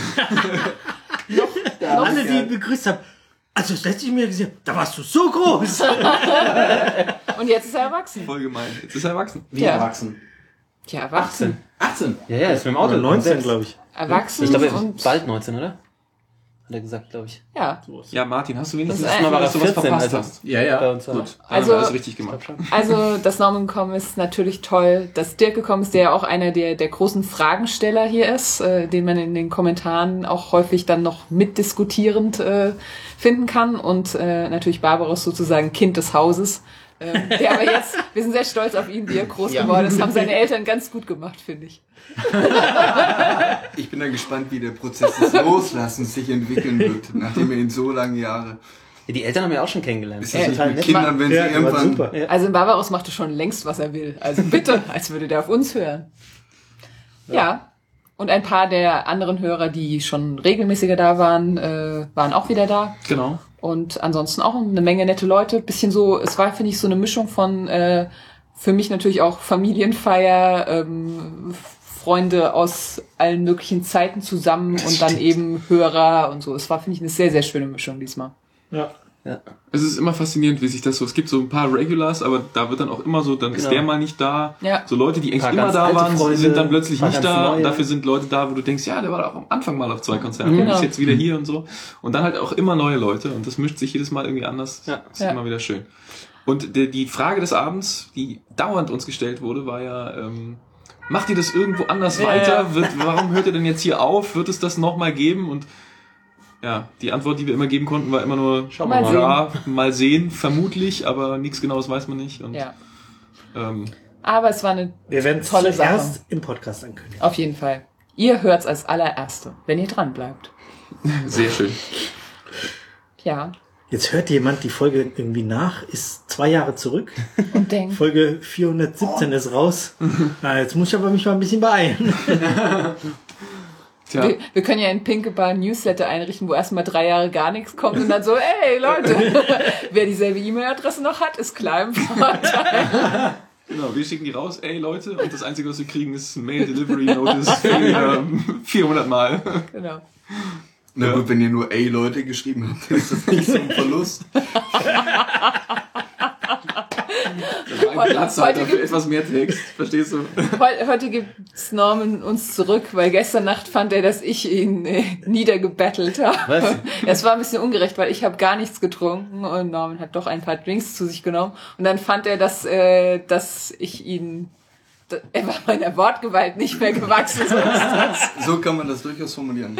Alle, die ihn begrüßt haben, also das letzte ich mir gesehen, da warst du so groß. Und jetzt ist er erwachsen. Voll gemein. Jetzt ist er erwachsen. Wie Ja. erwachsen. Ja, erwachsen. 18. Ja, ist mit dem Auto. Oder 19, selbst. glaube ich. Erwachsen Ich glaube, er und ist bald 19, oder? Hat er gesagt, glaube ich. ja. Ja, Martin, hast du wenigstens Das ist Gefühl, Mal war er dass du was 14, verpasst also hast? Ja, Bei ja. uns war. Gut, dann Also- haben wir alles richtig gemacht. Also, dass Norman gekommen ist, natürlich toll. Dass Dirk gekommen ist, der ja auch einer der großen Fragensteller hier ist, den man in den Kommentaren auch häufig dann noch mitdiskutierend finden kann. Und natürlich Barbaros sozusagen Kind des Hauses. Der aber jetzt, wir sind sehr stolz auf ihn, wie er groß geworden ist. Haben seine Eltern ganz gut gemacht, finde ich. Ich bin da gespannt, wie der Prozess des Loslassens sich entwickeln wird, nachdem er ihn so lange Jahre... Ja, die Eltern haben wir auch schon kennengelernt. Ist das nicht total mit nett. Kindern, wenn sie Ja, war irgendwann... super. Also Barbaros machte schon längst, was er will. Also bitte, als würde der auf uns hören. Ja. Und ein paar der anderen Hörer, die schon regelmäßiger da waren, waren auch wieder da. Genau. Und ansonsten auch eine Menge nette Leute. Bisschen so, es war, finde ich, so eine Mischung von für mich natürlich auch Familienfeier, Freunde aus allen möglichen Zeiten zusammen und dann eben Hörer und so. Es war, finde ich, eine sehr, sehr schöne Mischung diesmal. Ja. Ja. Es ist immer faszinierend, wie sich das so, es gibt so ein paar Regulars, aber da wird dann auch immer so, dann ist der mal nicht da. Ja. So Leute, die eigentlich Paar immer ganz da alte waren, Freunde, sind dann plötzlich paar nicht ganz da. neue. Und dafür sind Leute da, wo du denkst, ja, der war doch am Anfang mal auf 2 Konzerten, Genau. ist jetzt wieder hier und so. Und dann halt auch immer neue Leute und das mischt sich jedes Mal irgendwie anders. Ja. Ist immer wieder schön. Und die Frage des Abends, die dauernd uns gestellt wurde, war ja, macht ihr das irgendwo anders weiter? Warum hört ihr denn jetzt hier auf? Wird es das nochmal geben? Und ja, die Antwort, die wir immer geben konnten, war immer nur, Schauen wir mal. ja, mal sehen, vermutlich, aber nichts Genaues weiß man nicht. Und, Ja. ähm, Aber es war eine Wir werden es tolle Sache. zuerst im Podcast ankündigen. Auf jeden Fall. Ihr hört's als allererste, wenn ihr dran bleibt. sehr schön. Ja. Jetzt hört jemand die Folge irgendwie nach, ist 2 Jahre zurück. Und denkt, Folge 417 ist raus. Na, jetzt muss ich aber mich mal ein bisschen beeilen. Tja, wir können ja in Pinke Bar ein Newsletter einrichten, wo erstmal 3 Jahre gar nichts kommt und dann so, ey Leute, wer dieselbe E-Mail-Adresse noch hat, ist klar im Vorteil. genau, wir schicken die raus, ey Leute, und das Einzige, was wir kriegen, ist ein Mail Delivery Notice für 400 Mal. Genau. Na gut, wenn ihr nur ey Leute geschrieben habt, ist das nicht so ein Verlust. Ein Platzhalter heute für etwas mehr Text, verstehst du? Heute gibt's Norman uns zurück, weil gestern Nacht fand er, dass ich ihn niedergebettelt habe. Was? Es war ein bisschen ungerecht, weil ich habe gar nichts getrunken und Norman hat doch ein paar Drinks zu sich genommen. Und dann fand er, dass ich ihn... Er war meiner Wortgewalt nicht mehr gewachsen. So kann man das durchaus formulieren.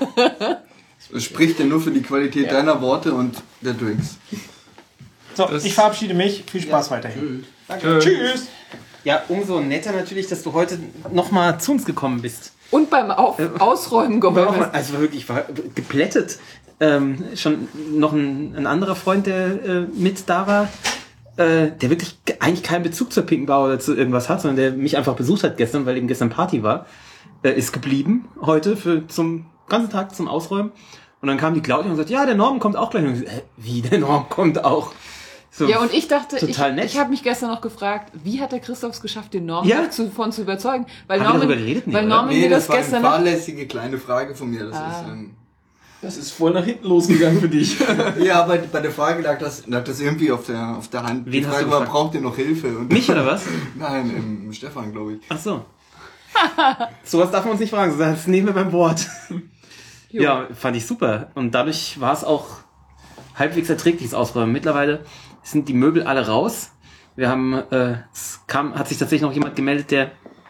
Es spricht ja nur für die Qualität deiner Worte und der Drinks. So, ich verabschiede mich. Viel Spaß weiterhin. Danke. Tschüss. Ja, umso netter natürlich, dass du heute nochmal zu uns gekommen bist. Und beim Ausräumen geholfen. Also wirklich, ich war geplättet. Schon noch ein anderer Freund, der mit da war, der wirklich eigentlich keinen Bezug zur Pinken Bar oder zu irgendwas hat, sondern der mich einfach besucht hat gestern, weil eben gestern Party war, ist geblieben heute zum ganzen Tag zum Ausräumen. Und dann kam die Claudia und sagt, ja, der Norman kommt auch gleich. Und ich so, wie, der Norman kommt auch? So, Ja, und ich dachte, total nett. ich habe mich gestern noch gefragt, wie hat der Christoph es geschafft, den Norman Ja. davon zu überzeugen? Weil Haben wir Norman, darüber geredet? Nee, weil oder? Norman Nee, mir das das war eine gestern noch... fahrlässige kleine Frage von mir. Das ist voll nach hinten losgegangen für dich. Ja, aber bei der Frage lag das irgendwie auf der Hand. Wen Die hast Frage du war, gefragt? braucht ihr noch Hilfe? Und Mich oder was? Nein, Stefan, glaube ich. Ach so. Sowas darf man uns nicht fragen, das nehmen wir beim Wort. Ja, fand ich super. Und dadurch war es auch halbwegs erträgliches Ausräumen. Mittlerweile sind die Möbel alle raus. Wir haben, hat sich tatsächlich noch jemand gemeldet, der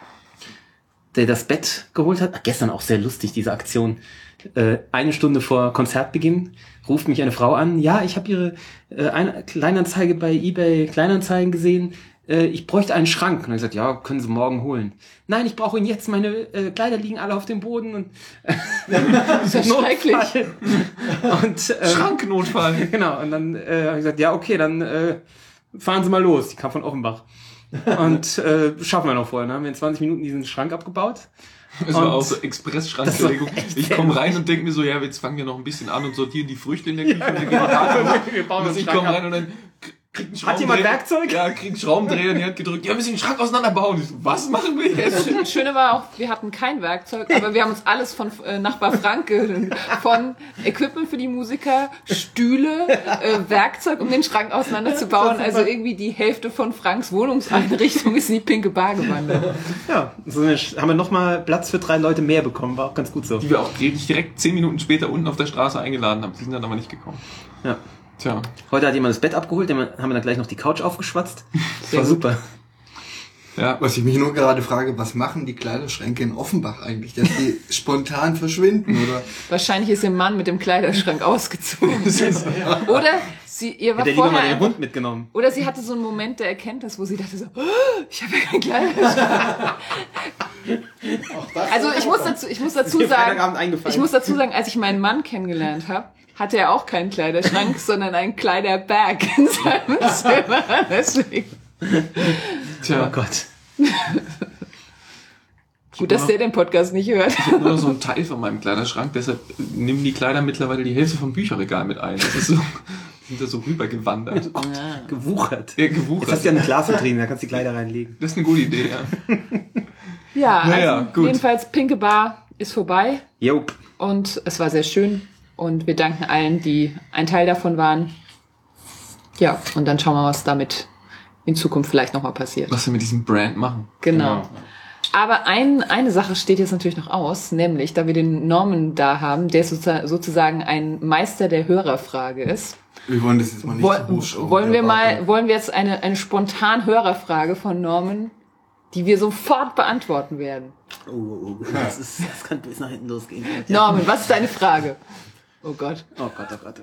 das Bett geholt hat. Gestern auch sehr lustig, diese Aktion. 1 Stunde vor Konzertbeginn ruft mich eine Frau an. Ja, ich habe ihre Kleinanzeige bei eBay Kleinanzeigen gesehen. Ich bräuchte einen Schrank. Und dann habe ich gesagt, ja, können Sie morgen holen. Nein, ich brauche ihn jetzt. Meine Kleider liegen alle auf dem Boden. Und Das ist ja schrecklich. Und, Schranknotfall. Genau. Und dann habe ich gesagt, ja, okay, dann fahren Sie mal los. Die kam von Offenbach. Und schaffen wir noch vorher. Dann haben wir in 20 Minuten diesen Schrank abgebaut. Das war auch so Express-Schrankbelegung. Ich komme rein und denke mir so, ja, jetzt fangen wir noch ein bisschen an und sortieren die Früchte in der Küche. Und Wir bauen ich komme rein und dann kriegt ein Hat jemand Schraubendreher- Werkzeug? Ja, kriegt einen Schraubendreher in die Hand gedrückt. Ja, wir müssen den Schrank auseinanderbauen. Ich so, was machen wir jetzt? Das Schöne war auch, wir hatten kein Werkzeug, aber wir haben uns alles von Nachbar Frank von Equipment für die Musiker, Stühle, Werkzeug, um den Schrank auseinanderzubauen. Also irgendwie die Hälfte von Franks Wohnungseinrichtung ist in die Pinke Bar gewandert. Ja, so haben wir nochmal Platz für 3 Leute mehr bekommen. War auch ganz gut so. Die wir auch direkt 10 Minuten später unten auf der Straße eingeladen haben. Die sind dann aber nicht gekommen. Ja. Tja. Heute hat jemand das Bett abgeholt, dem haben wir dann gleich noch die Couch aufgeschwatzt. Das war super. Ja. Was ich mich nur gerade frage, was machen die Kleiderschränke in Offenbach eigentlich? Dass die spontan verschwinden, oder? Wahrscheinlich ist ihr Mann mit dem Kleiderschrank ausgezogen. Oder ihr war Hätte lieber mal den vorher... Hund mitgenommen. Oder sie hatte so einen Moment der Erkenntnis, wo sie dachte so, oh, ich habe ja kein Kleiderschrank. Also ich muss dazu mir sagen, Freitagabend eingefallen. als ich meinen Mann kennengelernt habe, hatte er auch keinen Kleiderschrank, sondern einen Kleiderbag in seinem Zimmer. Deswegen. Tja. Oh Gott. Gut, dass der den Podcast nicht hört. Ich habe nur noch so einen Teil von meinem Kleiderschrank, deshalb nehmen die Kleider mittlerweile die Hälfte vom Bücherregal mit ein. Das ist so, sind da so rübergewandert. Gewuchert. Ja, gewuchert. Jetzt hast du ja eine Glasvitrine, da kannst du die Kleider reinlegen. Das ist eine gute Idee, ja. Ja, Naja, also gut. jedenfalls Pinke Bar ist vorbei Jop. und es war sehr schön und wir danken allen, die ein Teil davon waren Ja, und dann schauen wir mal, was damit in Zukunft vielleicht nochmal passiert. Was wir mit diesem Brand machen. Genau. Aber eine Sache steht jetzt natürlich noch aus, nämlich, da wir den Norman da haben, der sozusagen ein Meister der Hörerfrage ist. Wir wollen das jetzt mal nicht zu hochschauen. Wollen wir jetzt eine spontan Hörerfrage von Norman, die wir sofort beantworten werden? Oh, das kann bis nach hinten losgehen. Norman, was ist deine Frage? Oh Gott. Oh Gott.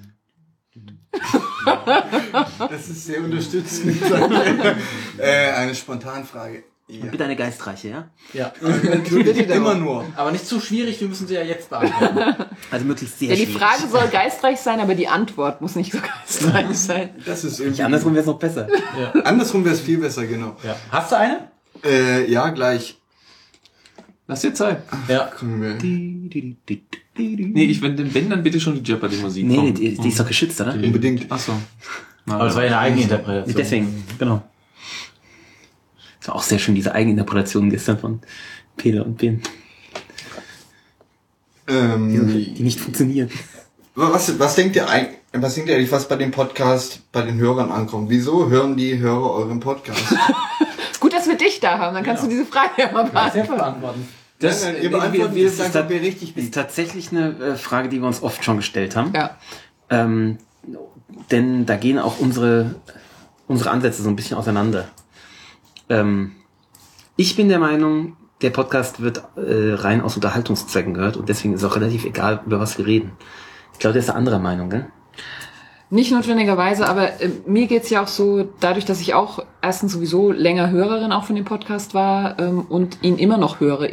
Das ist sehr unterstützend. Eine Spontanfrage. Ja. Bitte eine geistreiche, ja? Ja. Natürlich immer nur. Aber nicht zu schwierig, wir müssen sie ja jetzt beantworten. Also möglichst sehr Ja, die schwierig. Frage soll geistreich sein, aber die Antwort muss nicht so geistreich sein. Das ist irgendwie. Andersrum wäre es noch besser. Andersrum wäre es viel besser, genau. Ja. Hast du eine? Ja, gleich. Lass dir Zeit. Ja. Kommen wir. Nee, wenn dann bitte schon die Jeopardy-Musik. Nee, die ist doch geschützt, oder? Unbedingt. Achso. Aber das war ja eine Eigeninterpretation. Deswegen, genau. Das war auch sehr schön, diese Eigeninterpretation gestern von Peter und Ben, die nicht funktionieren. Was denkt ihr eigentlich, was bei dem Podcast bei den Hörern ankommt? Wieso hören die Hörer euren Podcast? Gut, dass wir dich da haben, dann kannst du diese Frage ja mal beantworten. Ihr beantwortet wir- das dann, ob ihr richtig ist liegt. tatsächlich eine Frage, die wir uns oft schon gestellt haben. Ja. Denn da gehen auch unsere Ansätze so ein bisschen auseinander. Ich bin der Meinung, der Podcast wird rein aus Unterhaltungszwecken gehört und deswegen ist auch relativ egal, über was wir reden. Ich glaube, der ist eine andere Meinung, gell? Nicht notwendigerweise, aber mir geht's ja auch so, dadurch, dass ich auch erstens sowieso länger Hörerin auch von dem Podcast war und ihn immer noch höre,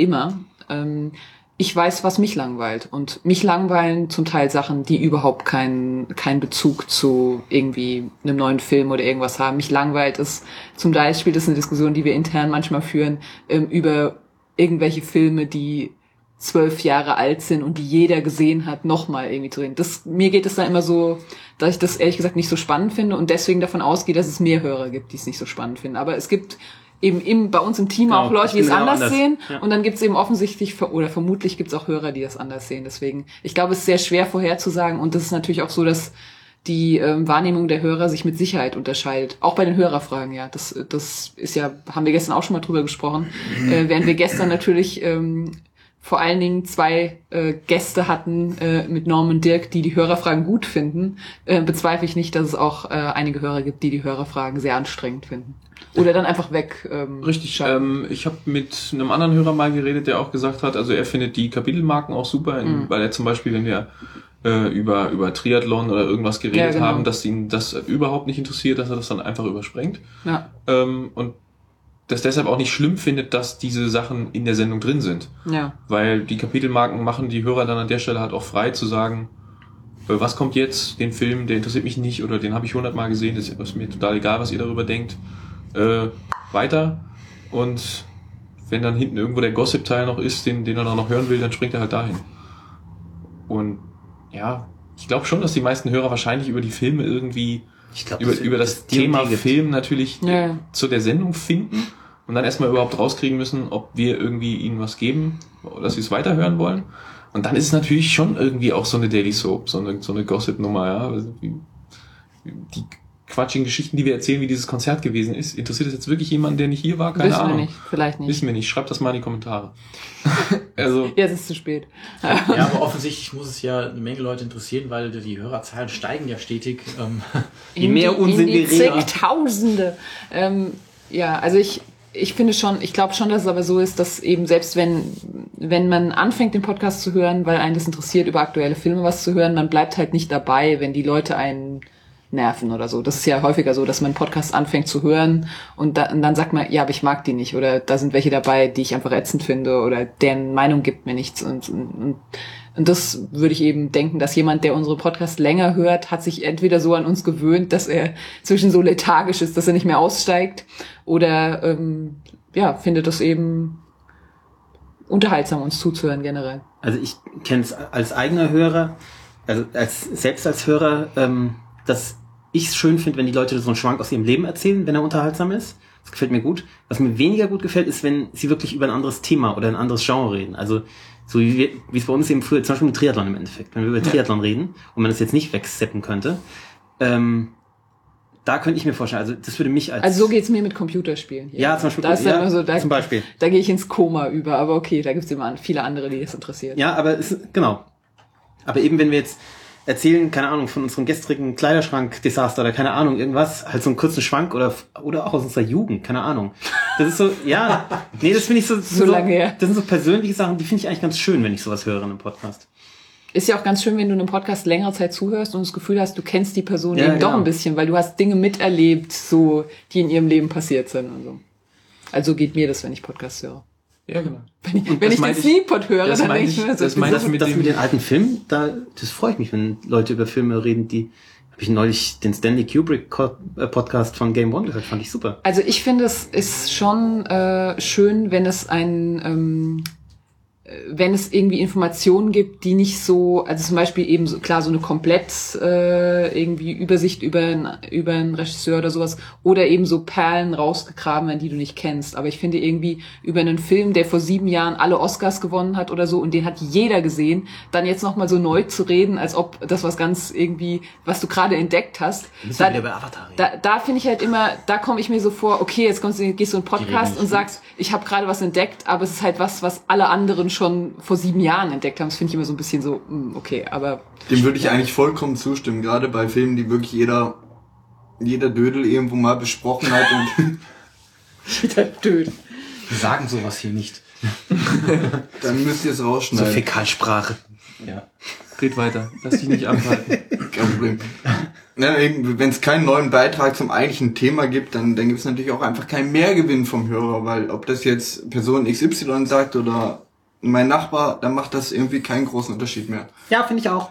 ich weiß, was mich langweilt. Und mich langweilen zum Teil Sachen, die überhaupt keinen Bezug zu irgendwie einem neuen Film oder irgendwas haben. Mich langweilt es, zum Beispiel, das ist eine Diskussion, die wir intern manchmal führen, über irgendwelche Filme, die 12 Jahre alt sind und die jeder gesehen hat, nochmal irgendwie zu reden. Mir geht es da immer so, dass ich das ehrlich gesagt nicht so spannend finde und deswegen davon ausgehe, dass es mehr Hörer gibt, die es nicht so spannend finden. Aber es gibt eben bei uns im Team auch Leute, die es anders sehen. Ja. Und dann gibt es eben offensichtlich oder vermutlich gibt es auch Hörer, die das anders sehen. Deswegen, ich glaube, es ist sehr schwer vorherzusagen und das ist natürlich auch so, dass die Wahrnehmung der Hörer sich mit Sicherheit unterscheidet. Auch bei den Hörerfragen, ja. Das ist ja, haben wir gestern auch schon mal drüber gesprochen. Während wir gestern natürlich vor allen Dingen 2 Gäste hatten mit Norm und Dirk, die Hörerfragen gut finden, bezweifle ich nicht, dass es auch einige Hörer gibt, die Hörerfragen sehr anstrengend finden. Oder dann einfach weg. Richtig. Ich habe mit einem anderen Hörer mal geredet, der auch gesagt hat, also er findet die Kapitelmarken auch super, weil er zum Beispiel, wenn wir über Triathlon oder irgendwas geredet haben, dass ihn das überhaupt nicht interessiert, dass er das dann einfach überspringt. Ja. Und das deshalb auch nicht schlimm findet, dass diese Sachen in der Sendung drin sind. Ja. Weil die Kapitelmarken machen die Hörer dann an der Stelle halt auch frei zu sagen, was kommt jetzt, den Film, der interessiert mich nicht oder den habe ich 100-mal gesehen, das ist mir total egal, was ihr darüber denkt. Weiter. Und wenn dann hinten irgendwo der Gossip-Teil noch ist, den er dann noch hören will, dann springt er halt dahin. Und ja, ich glaube schon, dass die meisten Hörer wahrscheinlich über die Filme irgendwie über das Thema Film natürlich zu der Sendung finden und dann erstmal überhaupt rauskriegen müssen, ob wir irgendwie ihnen was geben, dass sie es weiterhören wollen. Und dann ist es natürlich schon irgendwie auch so eine Daily Soap, so eine Gossip-Nummer, ja. Also die quatschigen Geschichten, die wir erzählen, wie dieses Konzert gewesen ist. Interessiert das jetzt wirklich jemanden, der nicht hier war? Keine Ahnung. Wissen wir nicht, vielleicht nicht. Wissen wir nicht. Schreibt das mal in die Kommentare. Also. Jetzt ist es zu spät. Ja, aber offensichtlich muss es ja eine Menge Leute interessieren, weil die Hörerzahlen steigen ja stetig. Je mehr Unsinn wir reden. Zigtausende. Ja, also ich finde schon, ich glaube schon, dass es aber so ist, dass eben selbst wenn man anfängt, den Podcast zu hören, weil einen das interessiert, über aktuelle Filme was zu hören, man bleibt halt nicht dabei, wenn die Leute einen nerven oder so. Das ist ja häufiger so, dass man einen Podcast anfängt zu hören und dann sagt man, ja, aber ich mag die nicht oder da sind welche dabei, die ich einfach ätzend finde oder deren Meinung gibt mir nichts und das würde ich eben denken, dass jemand, der unsere Podcasts länger hört, hat sich entweder so an uns gewöhnt, dass er zwischen so lethargisch ist, dass er nicht mehr aussteigt oder findet das eben unterhaltsam, uns zuzuhören generell. Also ich kenne es als eigener Hörer, also selbst als Hörer, dass ich es schön finde, wenn die Leute so einen Schwank aus ihrem Leben erzählen, wenn er unterhaltsam ist. Das gefällt mir gut. Was mir weniger gut gefällt, ist, wenn sie wirklich über ein anderes Thema oder ein anderes Genre reden. Also so wie es bei uns eben früher, zum Beispiel mit Triathlon im Endeffekt. Wenn wir über Triathlon reden und man das jetzt nicht wegsteppen könnte, da könnte ich mir vorstellen, also das würde mich als... Also so geht's mir mit Computerspielen. Hier. Ja, zum Beispiel. Da ist dann ja, immer so, zum Beispiel. Da gehe ich ins Koma über, aber okay, da gibt's immer viele andere, die das interessiert. Ja, aber genau. Aber eben, wenn wir jetzt erzählen, keine Ahnung, von unserem gestrigen Kleiderschrank-Desaster oder keine Ahnung, irgendwas, halt so einen kurzen Schwank oder auch aus unserer Jugend, keine Ahnung. Das ist so, ja, nee, das finde ich so lange her. Das sind so persönliche Sachen, die finde ich eigentlich ganz schön, wenn ich sowas höre in einem Podcast. Ist ja auch ganz schön, wenn du einem Podcast längere Zeit zuhörst und das Gefühl hast, du kennst die Person Ja, eben doch genau. ein bisschen, weil du hast Dinge miterlebt, so, die in ihrem Leben passiert sind und so. Also geht mir das, wenn ich Podcasts höre. Ja, genau. Wenn ich den Sneakpot höre, das dann meine denke ich ich- mir, das meine Das ich mit mit dem- den alten Filmen, das freut mich, wenn Leute über Filme reden, die, habe ich neulich den Stanley Kubrick Podcast von Game One gehört, fand ich super. Also ich finde, es ist schon schön, wenn es wenn es irgendwie Informationen gibt, die nicht so, also zum Beispiel eben so, klar, so eine komplett irgendwie Übersicht über einen Regisseur oder sowas, oder eben so Perlen rausgegraben werden, die du nicht kennst. Aber ich finde irgendwie über einen Film, der vor 7 Jahren alle Oscars gewonnen hat oder so, und den hat jeder gesehen, dann jetzt nochmal so neu zu reden, als ob das was ganz irgendwie, was du gerade entdeckt hast. Müssen wir wieder über Avatar reden. Da finde ich halt immer, da komme ich mir so vor, okay, jetzt gehst du in einen Podcast reden und sagst, ich habe gerade was entdeckt, aber es ist halt was alle anderen schon vor 7 Jahren entdeckt haben. Das finde ich immer so ein bisschen so, okay, aber... Dem würde ich eigentlich vollkommen zustimmen, gerade bei Filmen, die wirklich jeder Dödel irgendwo mal besprochen hat und Wieder död. Wir sagen sowas hier nicht. dann müsst ihr es So rausschneiden. Fäkalsprache. Ja. Red weiter. Lass dich nicht abhalten. Kein Problem. Ja, wenn es keinen neuen Beitrag zum eigentlichen Thema gibt, dann gibt es natürlich auch einfach keinen Mehrgewinn vom Hörer, weil ob das jetzt Person XY sagt oder mein Nachbar, dann macht das irgendwie keinen großen Unterschied mehr. Ja, finde ich auch.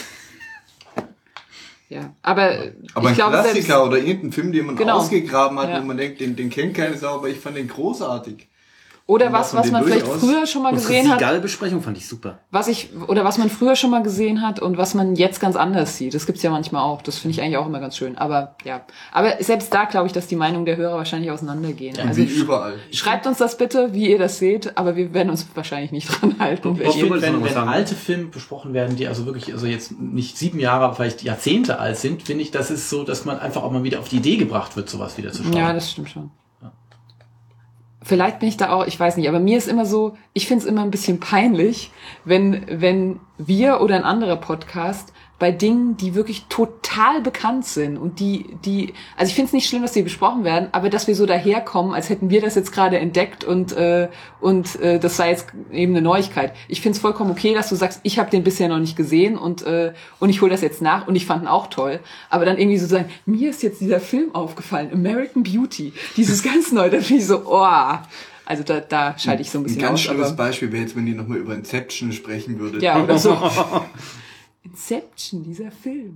Ja, aber Aber ich ein glaube, selbst, Klassiker oder irgendein Film, den man Genau. ausgegraben hat, Ja. wo man denkt, den kennt keine Sau, aber ich fand den großartig. oder was von man den vielleicht durchaus- früher schon mal gesehen hat, Seagal-Besprechung fand ich super. was man früher schon mal gesehen hat und was man jetzt ganz anders sieht. Das gibt's ja manchmal auch. Das finde ich eigentlich auch immer ganz schön. Aber ja, aber selbst da glaube ich, dass die Meinungen der Hörer wahrscheinlich auseinandergehen. Ja, Also wie überall. schreibt uns das bitte, wie ihr das seht, aber wir werden uns wahrscheinlich nicht dran halten. Ich ihr finde, wolltet noch was wenn sagen. alte Filme besprochen werden, die also wirklich, also jetzt nicht 7 Jahre, aber vielleicht Jahrzehnte alt sind, finde ich, das ist so, dass man einfach auch mal wieder auf die Idee gebracht wird, sowas wieder zu schauen. Ja, das stimmt schon. Vielleicht bin ich da auch, ich weiß nicht, aber mir ist immer so, ich finde es immer ein bisschen peinlich, wenn wir oder ein anderer Podcast bei Dingen, die wirklich total bekannt sind und also ich finde es nicht schlimm, dass die besprochen werden, aber dass wir so daherkommen, als hätten wir das jetzt gerade entdeckt und das sei jetzt eben eine Neuigkeit. Ich finde es vollkommen okay, dass du sagst, ich habe den bisher noch nicht gesehen und ich hole das jetzt nach und ich fand ihn auch toll, aber dann irgendwie so sagen, mir ist jetzt dieser Film aufgefallen, American Beauty, dieses ganz neu, da finde ich so, also da schalte ich so ein Ein bisschen ganz aus. schlimmes Aber, Beispiel wäre jetzt, wenn ihr nochmal über Inception sprechen würdet. ja, oder so. Inception, dieser Film.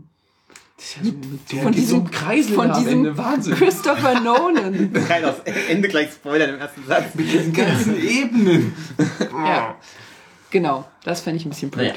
Von diesem Kreisel von da am diesem Ende. Wahnsinn. Christopher Nolan. Geil, aus Ende gleich Spoiler im ersten Satz. Mit diesen ganzen Ebenen. Ja, genau. Das fände ich ein bisschen blöd. Naja.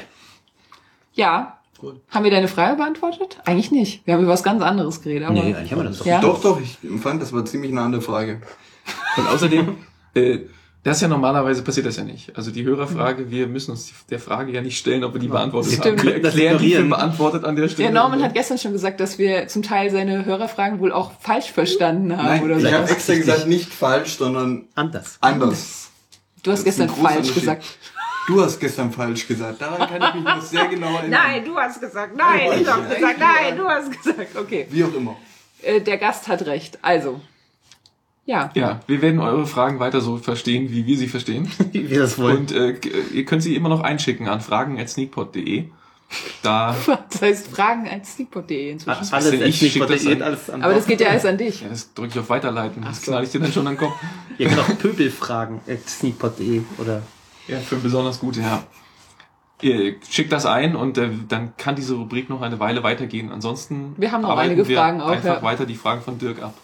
Ja. Gut. Haben wir deine Frage beantwortet? Eigentlich nicht. Wir haben über was ganz anderes geredet. Aber Nee, eigentlich haben wir das doch. ja? Doch, ich fand, das war ziemlich eine andere Frage. Und außerdem, das ist ja normalerweise passiert das ja nicht. Also die Hörerfrage, wir müssen uns der Frage ja nicht stellen, ob wir die beantwortet Stimmt. haben. Wir Das erklären die für ignorieren. beantwortet an der Stelle. Der Norman hat gestern schon gesagt, dass wir zum Teil seine Hörerfragen wohl auch falsch verstanden haben Nein, oder so. ich habe extra gesagt, nicht falsch, sondern Anders. anders. Du hast Das ist ein gestern großer falsch Unterschied. gesagt. Du hast gestern falsch gesagt. Daran kann ich mich noch sehr genau erinnern. Nein, du hast gesagt. Nein, ich habe gesagt. Nein, du hast gesagt. Okay. Wie auch immer. Der Gast hat recht. Also. Ja. Ja, wir werden eure Fragen weiter so verstehen, wie wir sie verstehen. Wie wir das wollen. Und ihr könnt sie immer noch einschicken an fragen@sneakpot.de. Da, Das heißt fragen@sneakpot.de inzwischen. Alles Ich schick das explodiert, an. alles an. Aber das geht ja alles an dich. ja, das drücke ich auf Weiterleiten. Das Ach so. knall ich dir dann schon an den Kopf. Ihr könnt auch Pöbel fragen, sneakpot.de oder... Ja, für besonders gute, ja. Ihr schickt das ein und dann kann diese Rubrik noch eine Weile weitergehen. Ansonsten Wir haben noch arbeiten einige wir Fragen auch, einfach ja. weiter die Fragen von Dirk ab.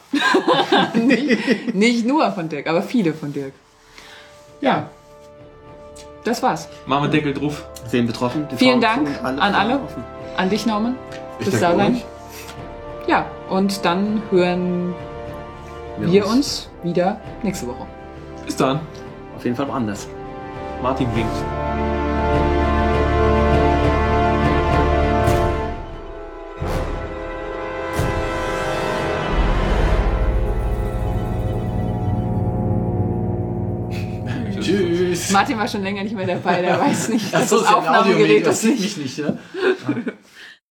Nicht nur von Dirk, aber viele von Dirk. Ja. Das war's. Machen wir Deckel drauf. Sehen betroffen. Die Vielen Fragen Dank tun an alle. offen. An dich, Norman. Ich Fürs danke Dasein. euch. Ja, und dann hören wir uns wieder nächste Woche. Bis dann. Auf jeden Fall woanders. Martin winkt. ist Martin war schon länger nicht mehr dabei, der weiß nicht, dass Achso, das Aufnahmegerät das sieht nicht. mich nicht, ja?